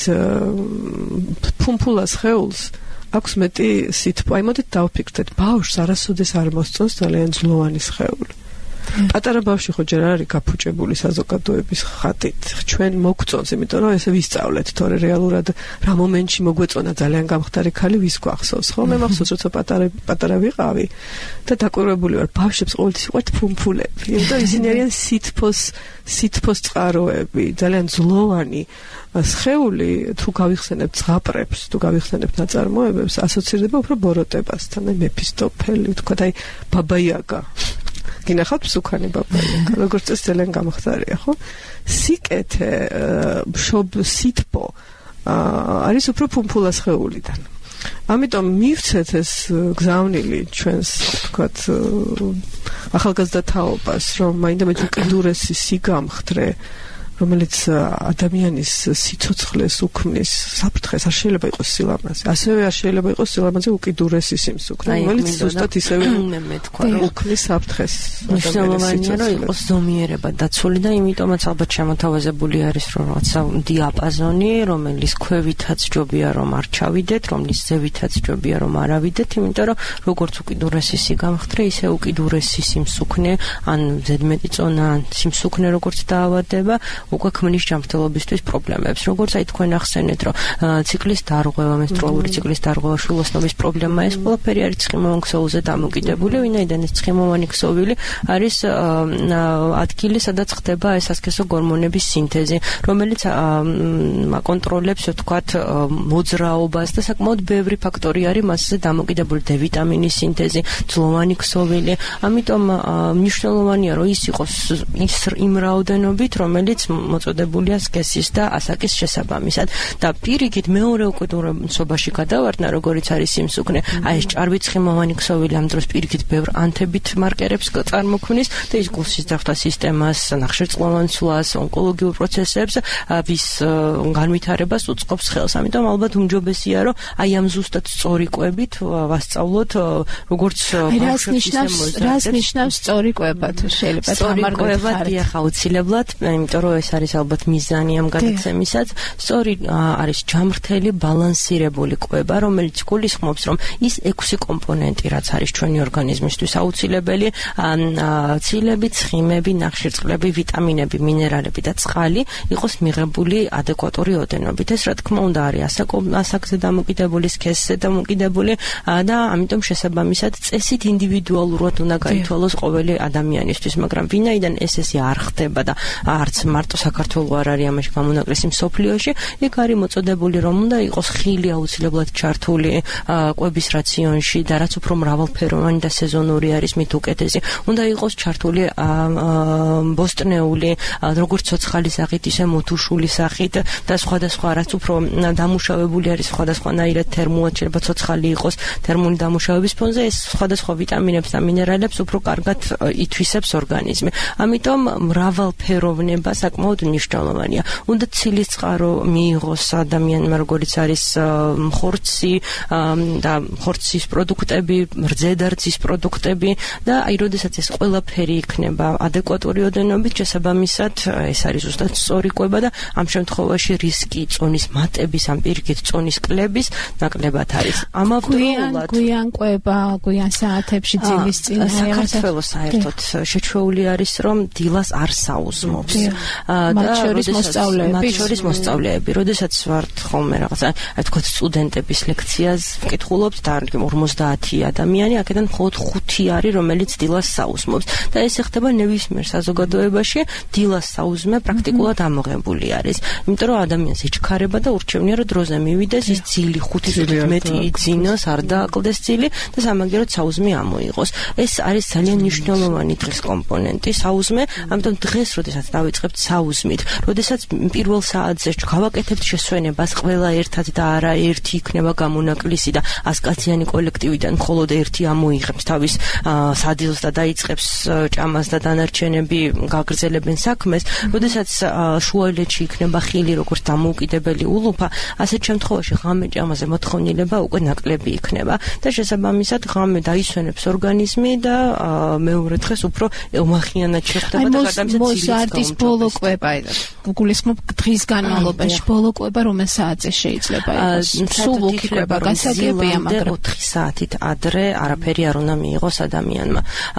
ფუმფულას ხეულს აქვს მეტი სითბო. აი მოდით დავფიქრდეთ, ბავშვს არასოდეს არ მოსწონს ძალიან ძლოვანი სხეული. პატარა ბავშვი ხო ჯერ არ არის გაფუჭებული საზოგადოების ხატით. ჩვენ მოგწონს, იმიტომ რომ ესე ვისწავლეთ, თორე რეალურად რა მომენტში მოგვეწონა ძალიან გამხდარი ქალი ვის გვახსოვს, ხო? მე მახსოვს, როცა პატარა პატარა ვიყავი და დაკვირვებული ვარ, ბავშვებს ყოველთვის ვიყავთ ფუმფულები. იმიტომ ისინი არიან სითბოს სითბოს წყაროები, ძალიან ძლოვანი სხეული, თუ გავიხსენებთ ზღაპრებს, თუ გავიხსენებთ ნაწარმოებებს, ასოცირდება უფრო ბოროტებასთან, აი მეფისტოფელი, თქვა აი ბაბაიაგა. გინახავთ მსუქანი ბაბაიაგა, როგორც წესი ძალიან გამხდარია, ხო? სიკეთე, მშობ სითბო არის უფრო ფუმფულა სხეულიდან. ამიტომ მივცეთ ეს გზავნილი ჩვენს, თქვათ, ახალგაზრდა თაობას, რომ მაინდა-მაინც უკიდურესი სიგამხდრე, რომელიც ადამიანის სიცოცხლეს უქმნის საფრთხეს, არ შეიძლება იყოს სილამაზე. ასევე არ შეიძლება იყოს სილამაზე უკიდურესი სიმსუქნე, რომელიც ზუსტად ისევე უქმნის საფრთხეს. მნიშვნელოვანია, რომ იყოს ზომიერება დაცული და იმიტომაც ალბათ შემოთავაზებული არის, რომ რაღაცა დიაპაზონი, რომელიც ქვევითაც ჯობია რომ არ ჩავიდეთ, რომლის ზევითაც ჯობია რომ არ ავიდეთ, იმიტომ რომ როგორც უკიდურესი სიგამხდრე, ისე უკიდურესი სიმსუქნე, ან ზედმეტი წონა, ან სიმსუქნე როგორც დაავადება უკვე ქმნის ჯანმრთელობისთვის პრობლემებს. როგორც აი თქვენ ახსენეთ, რომ ციკლის დარღვევა, მენსტრუალური ციკლის დარღვევა, შვილოსნობის პრობლემა, ეს ყველაფერი არის ცხიმოვან ქსოვილზე დამოკიდებული, ვინაიდან ეს ცხიმოვანი ქსოვილი არის ადგილი, სადაც ხდება ეს ასქესო გორმონების სინთეზი, რომელიც აკონტროლებს, ვთქვათ, მოძრაობას და საკმაოდ ბევრი ფაქტორი არის მასზე დამოკიდებული, D ვიტამინის სინთეზი, ძლოვანი ქსოვილი. ამიტომ მნიშვნელოვანია, რომ ის იყოს ის იმ რაოდენობით, რომელიც მოწოდებულია სქესის და ასაკის შესაბამისად. და პირიქით მეორე უკიდურესობაში გადავარდნა, როგორც არის სიმსუქნე, აი ეს ჭარბი ცხიმოვანი ქსოვილი ამ დროს პირიქით ბევრ ანთებით მარკერებს წარმოქმნის და ის გულსის დახტვა სისტემას, ნახშირწყლოვან ცვლას, ონკოლოგიურ პროცესებს, ვის განვითარებას უწყობს ხელს. ამიტომ ალბათ უმჯობესია, რომ აი ამ ზუსტად სწორი კვებით ვასწავლოთ, როგორც რას ნიშნავს რას ნიშნავს სწორი კვება, თუ შეიძლება თამარგვება დიახ აუცილებლად, იმიტომ რომ ეს არის ალბათ მიზანი ამ გადაცემისაც. სწორი არის ჯამრთელი ბალანსირებული კვება, რომელიც გულისხმობს, რომ ის ექვსი კომპონენტი, რაც არის ჩვენი ორგანიზმისთვის აუცილებელი, ცილები, ცხიმები, ნახშირწყლები, ვიტამინები, მინერალები და წყალი იყოს მიღებული ადეკვატური ოდენობით. ეს რა თქმა უნდა არის ასაკზე დამოკიდებული, სქესზე დამოკიდებული და ამიტომ შესაბამისად წესით ინდივიდუალურად უნდა გაითვალოს ყოველი ადამიანისთვის, მაგრამ ვინაიდან ეს ესე არ ხდება და არც მარტო საქართველოს არ არის ამაში გამონაკლისი მსოფლიოში, იქ არის მოწოდებული, რომ უნდა იყოს ხილი აუცილებლად ჩართული კვების რაციონში და რაც უფრო მრავალფეროვანი და სეზონური არის, მით უკეთესი. უნდა იყოს ჩართული ბოსტნეული, როგორც ცოცხალი სახით, ისე მოთუშული სახით და სხვადასხვა, რაც უფრო დამუშავებული არის სხვადასხვანაირად თერმულად, შეიძლება ცოცხალი იყოს თერმული დამუშავების ფონზე, ეს სხვადასხვა ვიტამინებს და მინერალებს უფრო კარგად ითვისებს ორგანიზმი. ამიტომ მრავალფეროვნება საკმაოდ მნიშვნელოვანია. უნდა ცილის წყარო მიიღოს ადამიანმა, როგორც არის ხორცი და ხორცის პროდუქტები, რძედარცის პროდუქტები და აი, როდესაც ეს ყველაფერი იქნება ადეკვატური ოდენობით, შესაბამისად, ეს არის ზუსტად სწორი კვება და ამ შემთხვევაში რისკი წონის მატების, ამ პირიქით წონის კლების ნაკლებად არის. ამავდროულად გვიან კვება, გვიან საათებში ძილის წინ საქართველოს საერთოდ შეჩვეული არის, რომ დილას არ საუზმობს. მათ შორის მოსწავლეები, მათ შორის მოსწავლეები, როდესაც ვართ ხოლმე რაღაცა, აი თქვათ სტუდენტების ლექციას ვკითხულობთ და ორმოცდაათი ადამიანი, აქედან მხოლოდ ხუთი არის, რომელიც დილას საუზმობს. და ეს ხდება ნებისმიერ საზოგადოებაში, დილას საუზმე პრაქტიკულად ამოღებული არის. იმიტომ რომ ადამიანს იჩქარება და ურჩევნია, რომ დროზე მივიდეს, ის ძილი ხუთის მეტი იძინოს, არ დააკლდეს ძილი და სამაგიეროდ საუზმე ამოიღოს. ეს არის ძალიან მნიშვნელოვანი დღის კომპონენტი, საუზმე. ამიტომ დღეს, როდესაც დავიწყებთ საუზმით, როდესაც პირველ საათზე გავაკეთებთ შესვენებას ყველა ერთად და არა ერთი იქნება გამონაკლისი და ასკაციანი კოლექტივიდან მხოლოდ ერთი ამოიღებს თავის სადილს და დაიწყებს ჭამას და დანარჩენები გაგრძელებენ საქმეს, როდესაც შუალედში იქნება ხილი როგორც დამოუკიდებელი ულუფა, ასეთ შემთხვევაში ღამე ჭამაზე მოთხოვნილება უკვე ნაკლები იქნება და შესაბამისად ღამე დაისვენებს ორგანიზმი და მეორე დღეს უფრო ომახიანად შეხვდება და გადამზად მოზარდის ბოლო კვება, გულისხმობ დღის განმავლობაში ბოლო კვება რომელ საათზე შეიძლება იყოს? სულ უკრება გასაგებია, მაგრამ ოთხი საათით ადრე არაფერი არ უნდა მიიღოს ადამიანმა.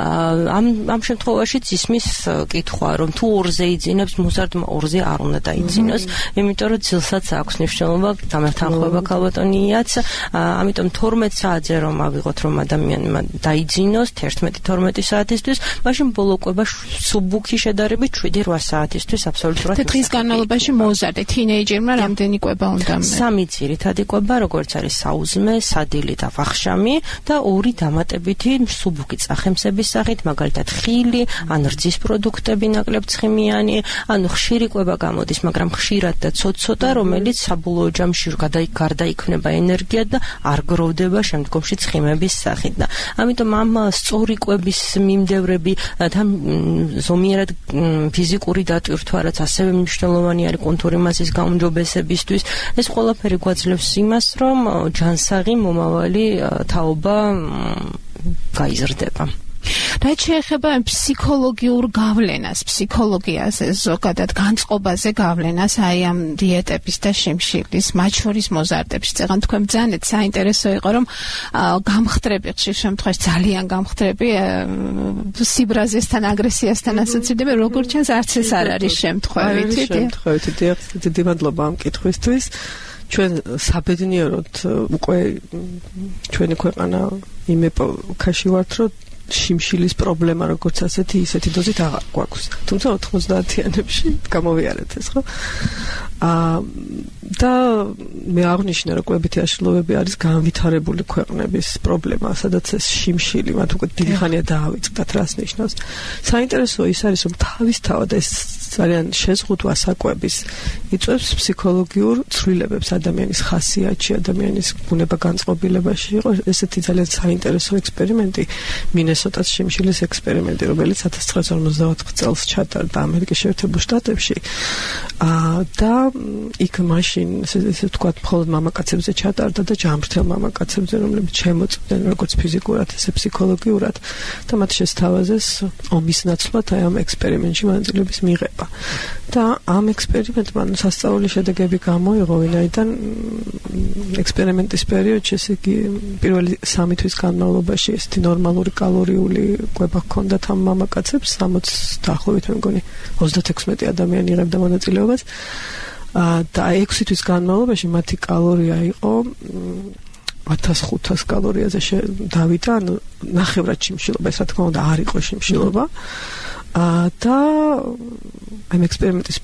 ამ ამ შემთხვევაშიც ისმის კითხვა, რომ თუ ორზე იძინებს, მოზარდმა ორზე არ უნდა დაიძინოს, იმიტომ რომ ძილსაც აქვს მნიშვნელობა, დამეთანხმება ქალბატონიაც, ამიტომ თორმეტ საათზე რომ ავიღოთ, რომ ადამიანმა დაიძინოს თერთმეტი თორმეტი საათისთვის, მაშინ ბოლო კვება სუბუქი შედარებით შვიდი რვა საათისთვის აბსოლუტურად. დღის განმავლობაში მოზარდე თინეიჯერმა რამდენი კვება უნდა მე? სამი ძირითადი კვება, როგორც არის საუზმე, სადილი და ვახშამი და ორი დამატებითი სუბუქი წახემსების სახით, მაგალითად ხილი, ან რძის პროდუქტები ნაკლებცხიმიანი, ანუ ხშირი კვება გამოდის, მაგრამ ხშირად და ცოტ-ცოტა, რომელიც საბოლოო ჯამში გარდაიქმნება ენერგია და არ გროვდება შემდგომში ცხიმების სახით. და ამიტომ ამ სწორი კვების მიმდევრები და ზომიერად ფიზიკური დატვირთვა, რაც ასევე მნიშვნელოვანი არის კონტური მასის გაუმჯობესებისთვის, ეს ყველაფერი გვაძლევს იმას, რომ ჯანსაღი მომავალი თაობა გაიზრდება. რაც შეეხება ფსიქოლოგიურ გავლენას, ფსიქოლოგიაზე, ზოგადად განწყობაზე გავლენას, აი ამ დიეტების და შიმშილის, მათ შორის მოზარდებში. წეგან თქვენ ბრძანეთ, საინტერესო იყო, რომ გამხდრები, ხშირ შემთხვევაში ძალიან გამხდრები სიბრაზესთან, აგრესიასთან ასოცირდება, როგორც ჩანს, არც ეს არ არის შემთხვევით. შემთხვევით, დიდი მადლობა ამ კითხვისთვის. ჩვენ საბედნიეროდ უკვე ჩვენი ქვეყანა იმ ეპოქაში ვართ, რომ შიმშილის პრობლემა როგორც ასეთი ისეთი დოზით აღარ გვაქვს. თუმცა ოთხმოცდაათიანებში გამოვიარეთ ეს, ხო? აა და მე აღნიშნე, რომ კვებითი აშლილობები არის განვითარებული ქვეყნების პრობლემა, სადაც ეს შიმშილი მათ უკვე დიდი ხანია დაავიწყდათ, რას ნიშნავს. საინტერესო ის არის, რომ თავისთავად ეს ძალიან შეზღუდვა საკვების იწვევს ფსიქოლოგიურ ცვლილებებს ადამიანის ხასიათში, ადამიანის ბუნება განწყობილებაში. იყო ესეთი ძალიან საინტერესო ექსპერიმენტი, მინესოტას შიმშილის ექსპერიმენტი, რომელიც ათას ცხრაასი ორმოცდაოთხ წელს ჩატარდა ამერიკის შეერთებულ შტატებში. აა და იქ მაშინ ესე ვთქვათ, მხოლოდ მამაკაცებზე ჩატარდა და ჯანმრთელ მამაკაცებზე, რომლებიც შემოწმდნენ როგორც ფიზიკურად, ესე ფსიქოლოგიურად და მათ შესთავაზეს ომის ნაცვლად აი ამ ექსპერიმენტში მონაწილეობის მიღება. და ამ ექსპერიმენტმა სასწაული შედეგები გამოიღო, ვინაიდან ექსპერიმენტის პერიოდში, ესე იგი, პირველი სამი თვის განმავლობაში ესეთი ნორმალური კალორიული კვება ჰქონდათ ამ მამაკაცებს, სამოცდაახლოებით მე მგონი ოცდათექვსმეტი ადამიანი იღებდა მონაწილეობას. და ექვსი თვის განმავლობაში მათი კალორია იყო ათას ხუთას კალორიაზე დავიდა, ანუ ნახევრად შიმშილობა, ეს რა თქმა უნდა არ იყო შიმშილობა. და ამ ექსპერიმენტის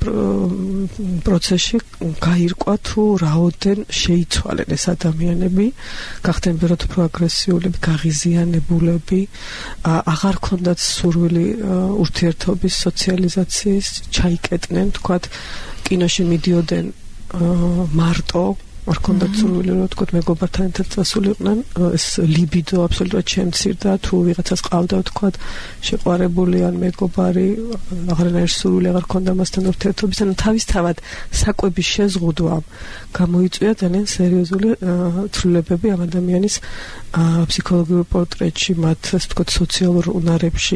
პროცესში გაირკვა თუ რაოდენ შეიცვალენ ეს ადამიანები, გახდნენ ბევრად უფრო აგრესიულები, გაღიზიანებულები, აღარ ქონდათ სურვილი ურთიერთობის, სოციალიზაციის, ჩაიკეტნენ, თქვათ, კინოში მიდიოდნენ მარტო, არ ქონდათ სურვილი, რომ თქვათ, მეგობართან ერთად წასულიყვნენ, ეს ლიბიდო აბსოლუტურად შემცირდა, თუ ვიღაცას ყავდა, თქვათ, შეყვარებული ან მეგობარი, აღარანაირი სურვილი აღარ ქონდა მასთან ურთიერთობის, ანუ თავისთავად საკვების შეზღუდვამ გამოიწვია ძალიან სერიოზული ცვლილებები ამ ადამიანის ფსიქოლოგიურ პორტრეტში, მათ ასე ვთქვათ, სოციალურ უნარებში,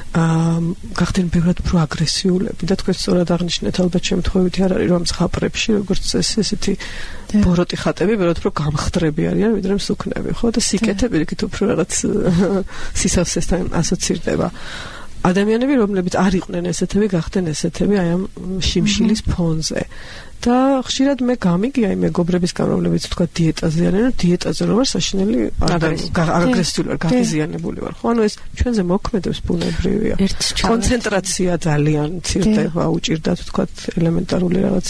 გახდნენ ბევრად უფრო აგრესიულები და თქვენ სწორად აღნიშნეთ, ალბათ შემთხვევითი არ არის, რომ ზღაპრებში, როგორც ეს ესეთი ბოროტი ხატები ბევრად უფრო გამხდრები არიან, ვიდრე მსუქნები, ხო? და სიკეთე პირიქით უფრო რაღაც სისავსესთან ასოცირდება. ადამიანები, რომლებიც არ იყვნენ ესეთები, გახდნენ ესეთები აი ამ შიმშილის ფონზე. და ხშირად მე გამიგია იმ მეგობრებისგან, რომლებიც თქვა დიეტაზე არიან, რომ დიეტაზე რომ არ საშინელი აგრესიული ვარ, გაღიზიანებული ვარ. ხო, ანუ ეს ჩვენზე მოქმედებს ბუნებრივია. კონცენტრაცია ძალიან მცირდება, უჭირდათ თქვა ელემენტარული რაღაც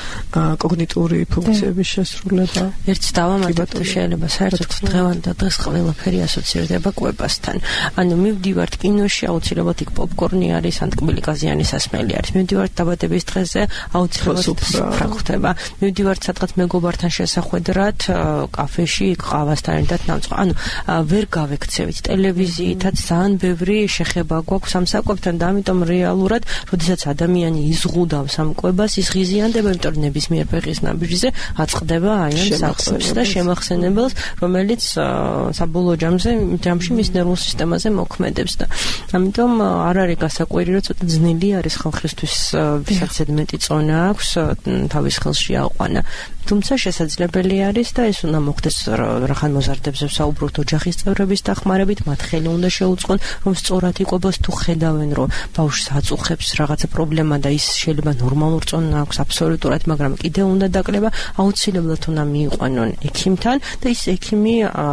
კოგნიტური ფუნქციების შესრულება. ერთს დავამატებ, თუ შეიძლება საერთოდ დღევანდელ დღეს ყველაფერი ასოცირდება კვებასთან. ანუ მივდივართ კინოში, აუცილებლად იქ პოპკორნი არის, ან ტკბილი გაზიანი სასმელი არის. მივდივართ დაბადების დღეზე, აუცილებლად ხდება. მივდივართ სადღაც მეგობართან შესახვედრად, კაფეში, ყავასთან ერთად ნამწყვა. ანუ ვერ გავექცევით ტელევიზიითაც ძალიან ბევრი შეხება გვაქვს ამ საკვებთან და ამიტომ რეალურად, როდესაც ადამიანი იზღუდავს ამ კვებას, ის ღიზიანდება, იმიტომ რომ ნებისმიერ ფეხის ნაბიჯზე აწყდება აი ამ საკვებს და შემახსენებელს, რომელიც საბოლოო ჯამზე ჯამში მის ნერვულ სისტემაზე მოქმედებს და ამიტომ არ არის გასაკვირი, რომ ცოტა ძნელი არის ხალხისთვის ვისაც მეტი წონა აქვს თავის ხელში აყვანა. თუმცა შესაძლებელი არის და ეს უნდა მოხდეს რახან მოზარდებზე ვსაუბრობთ ოჯახის წევრების დახმარებით, მათ ხელი უნდა შეუწყონ, რომ სწორად იყვებას, თუ ხედავენ, რომ ბავშვს აწუხებს რაღაცა პრობლემა და ის შეიძლება ნორმალურ წონა აქვს აბსოლუტურად, მაგრამ კიდევ უნდა დაკლება, აუცილებლად უნდა მიიყვანონ ექიმთან და ის ექიმი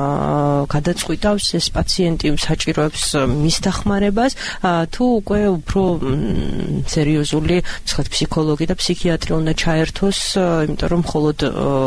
გადაწყვიტავს ეს პაციენტი საჭიროებს მის დახმარებას, თუ უკვე უფრო სერიოზული, თქვათ, ფსიქოლოგი და ფსიქიატრი უნდა ჩაერთოს, იმიტომ რომ მხოლოდ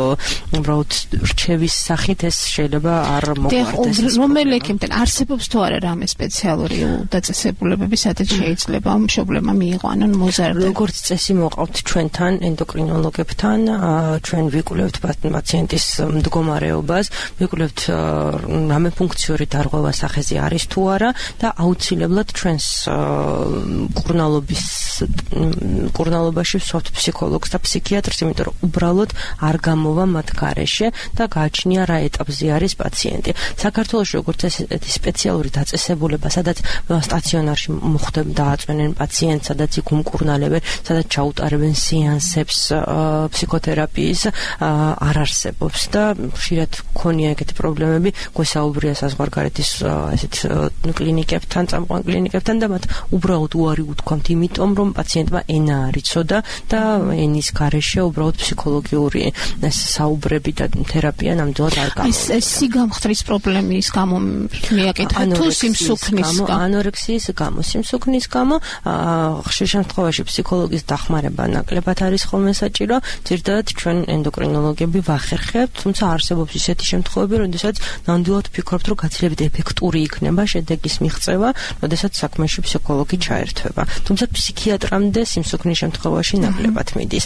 უბრალოდ რჩევის სახით ეს შეიძლება არ მოგვარდეს. რომელი ექიმთან არსებობს თუ არა რამე სპეციალური დაწესებულებები, სადაც შეიძლება მშობლებმა მიიყვანონ მოზარდები? როგორც წესი მოყავთ ჩვენთან ენდოკრინოლოგებთან, ჩვენ ვიკვლევთ პაციენტის მდგომარეობას, ვიკვლევთ რამე ფუნქციური დარღვევა სახეზე არის თუ არა და აუცილებლად ჩვენს მკურნალობის მკურნალობაში ვსვათ ფსიქოლოგს და ფსიქიატრს, იმიტომ რომ უბრალოდ არ გამოვა მათ გარეშე და გააჩნია რა ეტაპზე არის პაციენტი. საქართველოში როგორც ესეთი სპეციალური დაწესებულება, სადაც სტაციონარში მოხდება დააწვენენ პაციენტს, სადაც იქ უმკურნალებენ, სადაც ჩაუტარებენ სეანსებს ფსიქოთერაპიის, არ არსებობს და ხშირად ქონია ეგეთი პრობლემები, გვესაუბრია საზღვარგარეთის ესეთ კლინიკებთან, წამყვან კლინიკებთან და მათ უბრალოდ უარი უთქვამთ, იმიტომ რომ პაციენტმა ენა არ იცოდა და ენის გარეშე უბრალოდ ფსიქოლოგიური ეს საუბრები და თერაპია ნამდვილად არ გამოვიდა. ეს სიგამხდრის პრობლემის გამო მიაკეთა თუ სიმსუქნის გამო, ანორექსიის გამო, სიმსუქნის გამო, ხშირ შემთხვევაში ფსიქოლოგის დახმარება ნაკლებად არის ხოლმე საჭირო, ძირითადად ჩვენ ენდოკრინოლოგები ვახერხებთ, თუმცა არსებობს ისეთი შემთხვევები, როდესაც ნამდვილად ვფიქრობთ, რომ გაცილებით ეფექტური იქნება შედეგის მიღწევა, როდესაც საქმეში ფსიქოლოგი ჩაერთვება. თუმცა ფსიქიატრამდე სიმსუქნის შემთხვევაში ნაკლებად მიდის.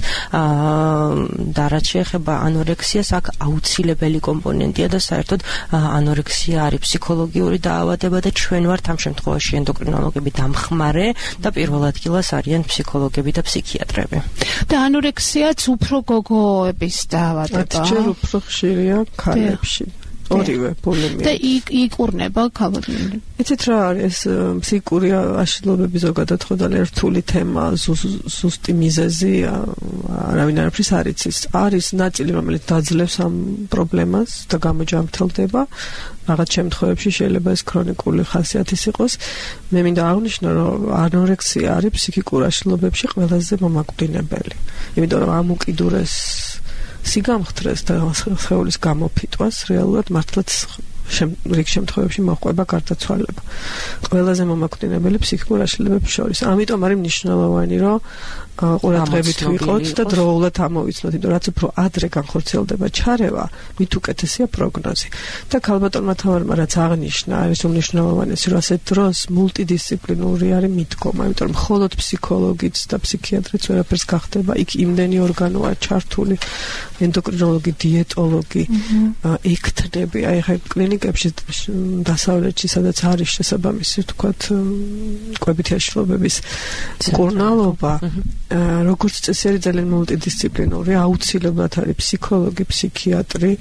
და რაც შეეხება ანორექსიას, აქ აუცილებელი კომპონენტია და საერთოდ ანორექსია არის ფსიქოლოგიური დაავადება და ჩვენ ვართ ამ შემთხვევაში ენდოკრინოლოგები დამხმარე და პირველ ადგილას არიან ფსიქოლოგები და ფსიქიატრები. და ანორექსიაც უფრო გოგოების დაავადება. ჯერ უფრო ხშირია ქალებში. ორივე ბულიმია. და იკურნება ქალბატონი. იცით რა არის ფსიქიკური აშლილობები ზოგადად ხო ძალიან რთული თემა, ზუსტი მიზეზი არავინ არაფრის არ იცის. არის ნაწილი, რომელიც დაძლევს ამ პრობლემას და გამოჯამრთელდება. რაღაც შემთხვევებში შეიძლება ეს ქრონიკული ხასიათის იყოს. მე მინდა აღნიშნო, რომ ანორექსია არის ფსიქიკურ აშლილობებში ყველაზე მომაკვდინებელი. იმიტომ რომ ამ უკიდურეს სიგამხდრეს და სხეულის გამოფიტვას რეალურად მართლაც რიგ შემთხვევებში მოჰყვება გარდაცვალება. ყველაზე მომაკვდინებელი ფსიქიკურ აშლილობებს შორის. ამიტომ არის მნიშვნელოვანი, რომ ყურადღებით ვიყოთ და დროულად ამოვიცნოთ, იმიტომ რაც უფრო ადრე განხორციელდება ჩარევა, მით უკეთესია პროგნოზი. და ქალბატონმა თამარმა რაც აღნიშნა, არის უმნიშვნელოვანესი, რომ ასეთ დროს მულტიდისციპლინური არის მიდგომა, იმიტომ რომ მხოლოდ ფსიქოლოგიც და ფსიქიატრიც ვერაფერს გახდება, იქ იმდენი ორგანოა ჩართული, ენდოკრინოლოგი, დიეტოლოგი, ექთნები, აი ხა კლინიკებში დასავლეთში, სადაც არის შესაბამისი, ვთქვათ, კვებითი აშლილობების მკურნალობა, როგორც წესი არის ძალიან მულტიდისციპლინური, აუცილებლად არის ფსიქოლოგი, ფსიქიატრი,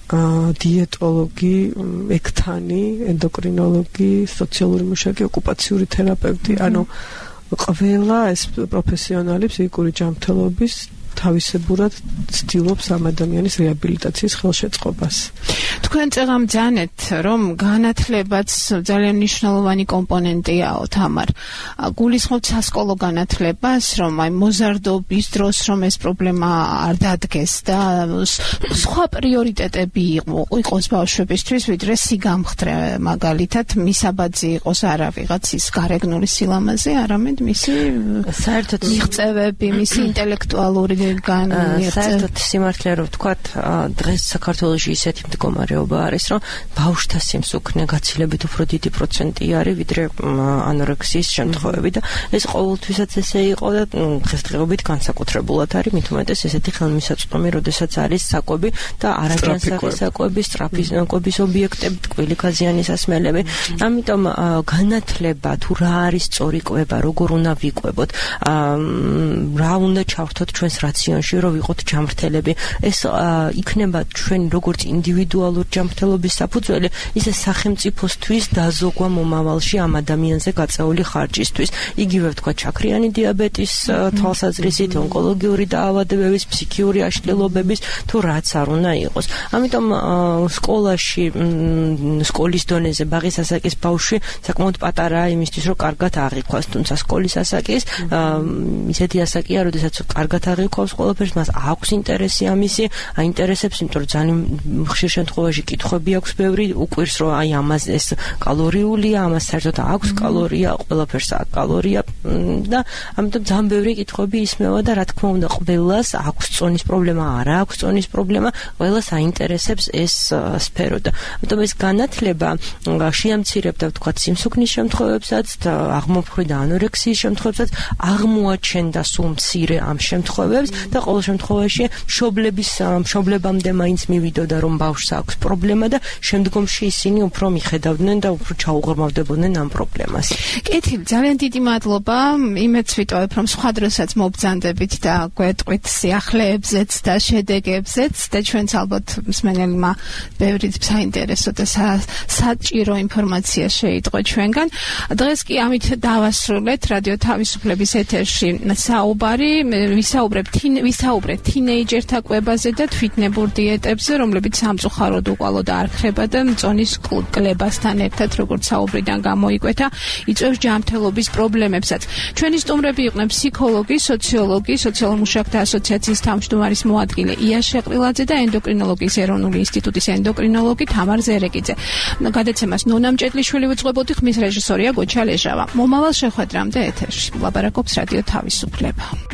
დიეტოლოგი, ექთანი, ენდოკრინოლოგი, სოციალური მუშაკი, ოკუპაციური თერაპევტი, ანუ ყველა ეს პროფესიონალი ფსიქიკური ჯანმრთელობის თავისებურად ცდილობს ამ ადამიანის რეაბილიტაციის ხელშეწყობას. თქვენ წეღამ ძანეთ, რომ განათლებაც ძალიან მნიშვნელოვანი კომპონენტიაო, თამარ. გულისხმობთ სასკოლო განათლებას, რომ აი მოზარდობის დროს რომ ეს პრობლემა არ დადგეს და სხვა პრიორიტეტები იყოს ბავშვებისთვის, ვიდრე სიგამხდრე, მაგალითად, მისაბაძი იყოს არა ვიღაცის გარეგნული სილამაზე, არამედ მისი საერთოდ მიღწევები, მისი ინტელექტუალური საერთოდ სიმართლე რომ ვთქვათ, დღეს საქართველოში ისეთი მდგომარეობა არის, რომ ბავშვთა სიმსუქნე გაცილებით უფრო დიდი პროცენტი არის, ვიდრე ანორექსიის შემთხვევები და ეს ყოველთვისაც ესე იყო და დღესდღეობით განსაკუთრებულად არის, მით უმეტეს ესეთი ხელმისაწვდომი, როდესაც არის საკვები და არაჯანსაღი საკვები, სწრაფი საკვების ობიექტები, ტკბილი გაზიანის ასმელები. ამიტომ განათლება თუ რა არის სწორი კვება, როგორ უნდა ვიკვებოთ, რა უნდა ჩავრთოთ ჩვენს რაციონში, რომ ვიყოთ ჯანმრთელები. ეს იქნება ჩვენ როგორც ინდივიდუალურ ჯანმრთელობის საფუძველი, ისე სახელმწიფოსთვის დაზოგვა მომავალში ამ ადამიანზე გაწეული ხარჯისთვის. იგივე ვთქვა ჩაქრიანი დიაბეტის თვალსაზრისით, ონკოლოგიური დაავადებების, ფსიქიური აშლილობების თუ რაც არ უნდა იყოს. ამიტომ სკოლაში, სკოლის დონეზე ბაღის ასაკის ბავშვი საკმაოდ პატარაა იმისთვის, რომ კარგად აღიქვას, თუმცა სკოლის ასაკის ისეთი ასაკია, როდესაც კარგად აღიქვავს ყველაფერს, მას აქვს ინტერესი ამისი, აინტერესებს, იმიტომ რომ ძალიან ხშირ შემთხვევაში კითხვები აქვს ბევრი, უკვირს რომ აი ამას ეს კალორიულია, ამას საერთოდ აქვს კალორია, ყველაფერს აქვს კალორია და ამიტომ ძალიან ბევრი კითხვები ისმევა და რა თქმა უნდა ყველას აქვს წონის პრობლემა, არა აქვს წონის პრობლემა, ყველას აინტერესებს ეს სფერო და ამიტომ ეს განათლება შეამცირებდა ვთქვათ სიმსუქნის შემთხვევებსაც და აღმოფხვრი და ანორექსიის შემთხვევებსაც აღმოაჩენდა სულ მცირე ამ შემთხვევებს და ყოველ შემთხვევაში მშობლების მშობლებამდე მაინც მივიდოდა რომ ბავშვს აქვს პრობლემა და შემდგომში ისინი უფრო მიხედავდნენ და უფრო ჩაუღრმავდებოდნენ ამ პრობლემას. კეთილი, ძალიან დიდი მადლობა. იმეც ვიტოვებ რომ სხვა დროსაც მობრძანდებით და გვეტყვით სიახლეებზეც და შედეგებზეც და ჩვენც ალბათ მსმენელმა ბევრი საინტერესო და საჭირო ინფორმაცია შეიტყო ჩვენგან. დღეს კი ამით დავასრულეთ რადიო თავისუფლების ეთერში საუბარი, ვისაუბრებთ ვისაუბრეთ თინეიჯერთა კვებაზე და თვითნებურ დიეტებზე, რომლებიც სამწუხაროდ უკვალოდ არ ხრება და მწონის კლებასთან ერთად როგორც საუბრიდან გამოიკვეთა, იწვევს ჯანმრთელობის პრობლემებსაც. ჩვენი სტუმრები იყვნენ ფსიქოლოგი, სოციოლოგი, სოციალურ მუშაკთა ასოციაციის თავმჯდომარის მოადგილე ია შეყრილაძე და ენდოკრინოლოგიის ეროვნული ინსტიტუტის ენდოკრინოლოგი თამარ ზერეკიძე. გადაცემას ნონა მჭედლიშვილი უძღვებოდი, ხმის რეჟისორია გოჩა ლეჟავა. მომავალ შეხვედრამდე ეთერში ლაბარაკობს რადიო თავისუფლება.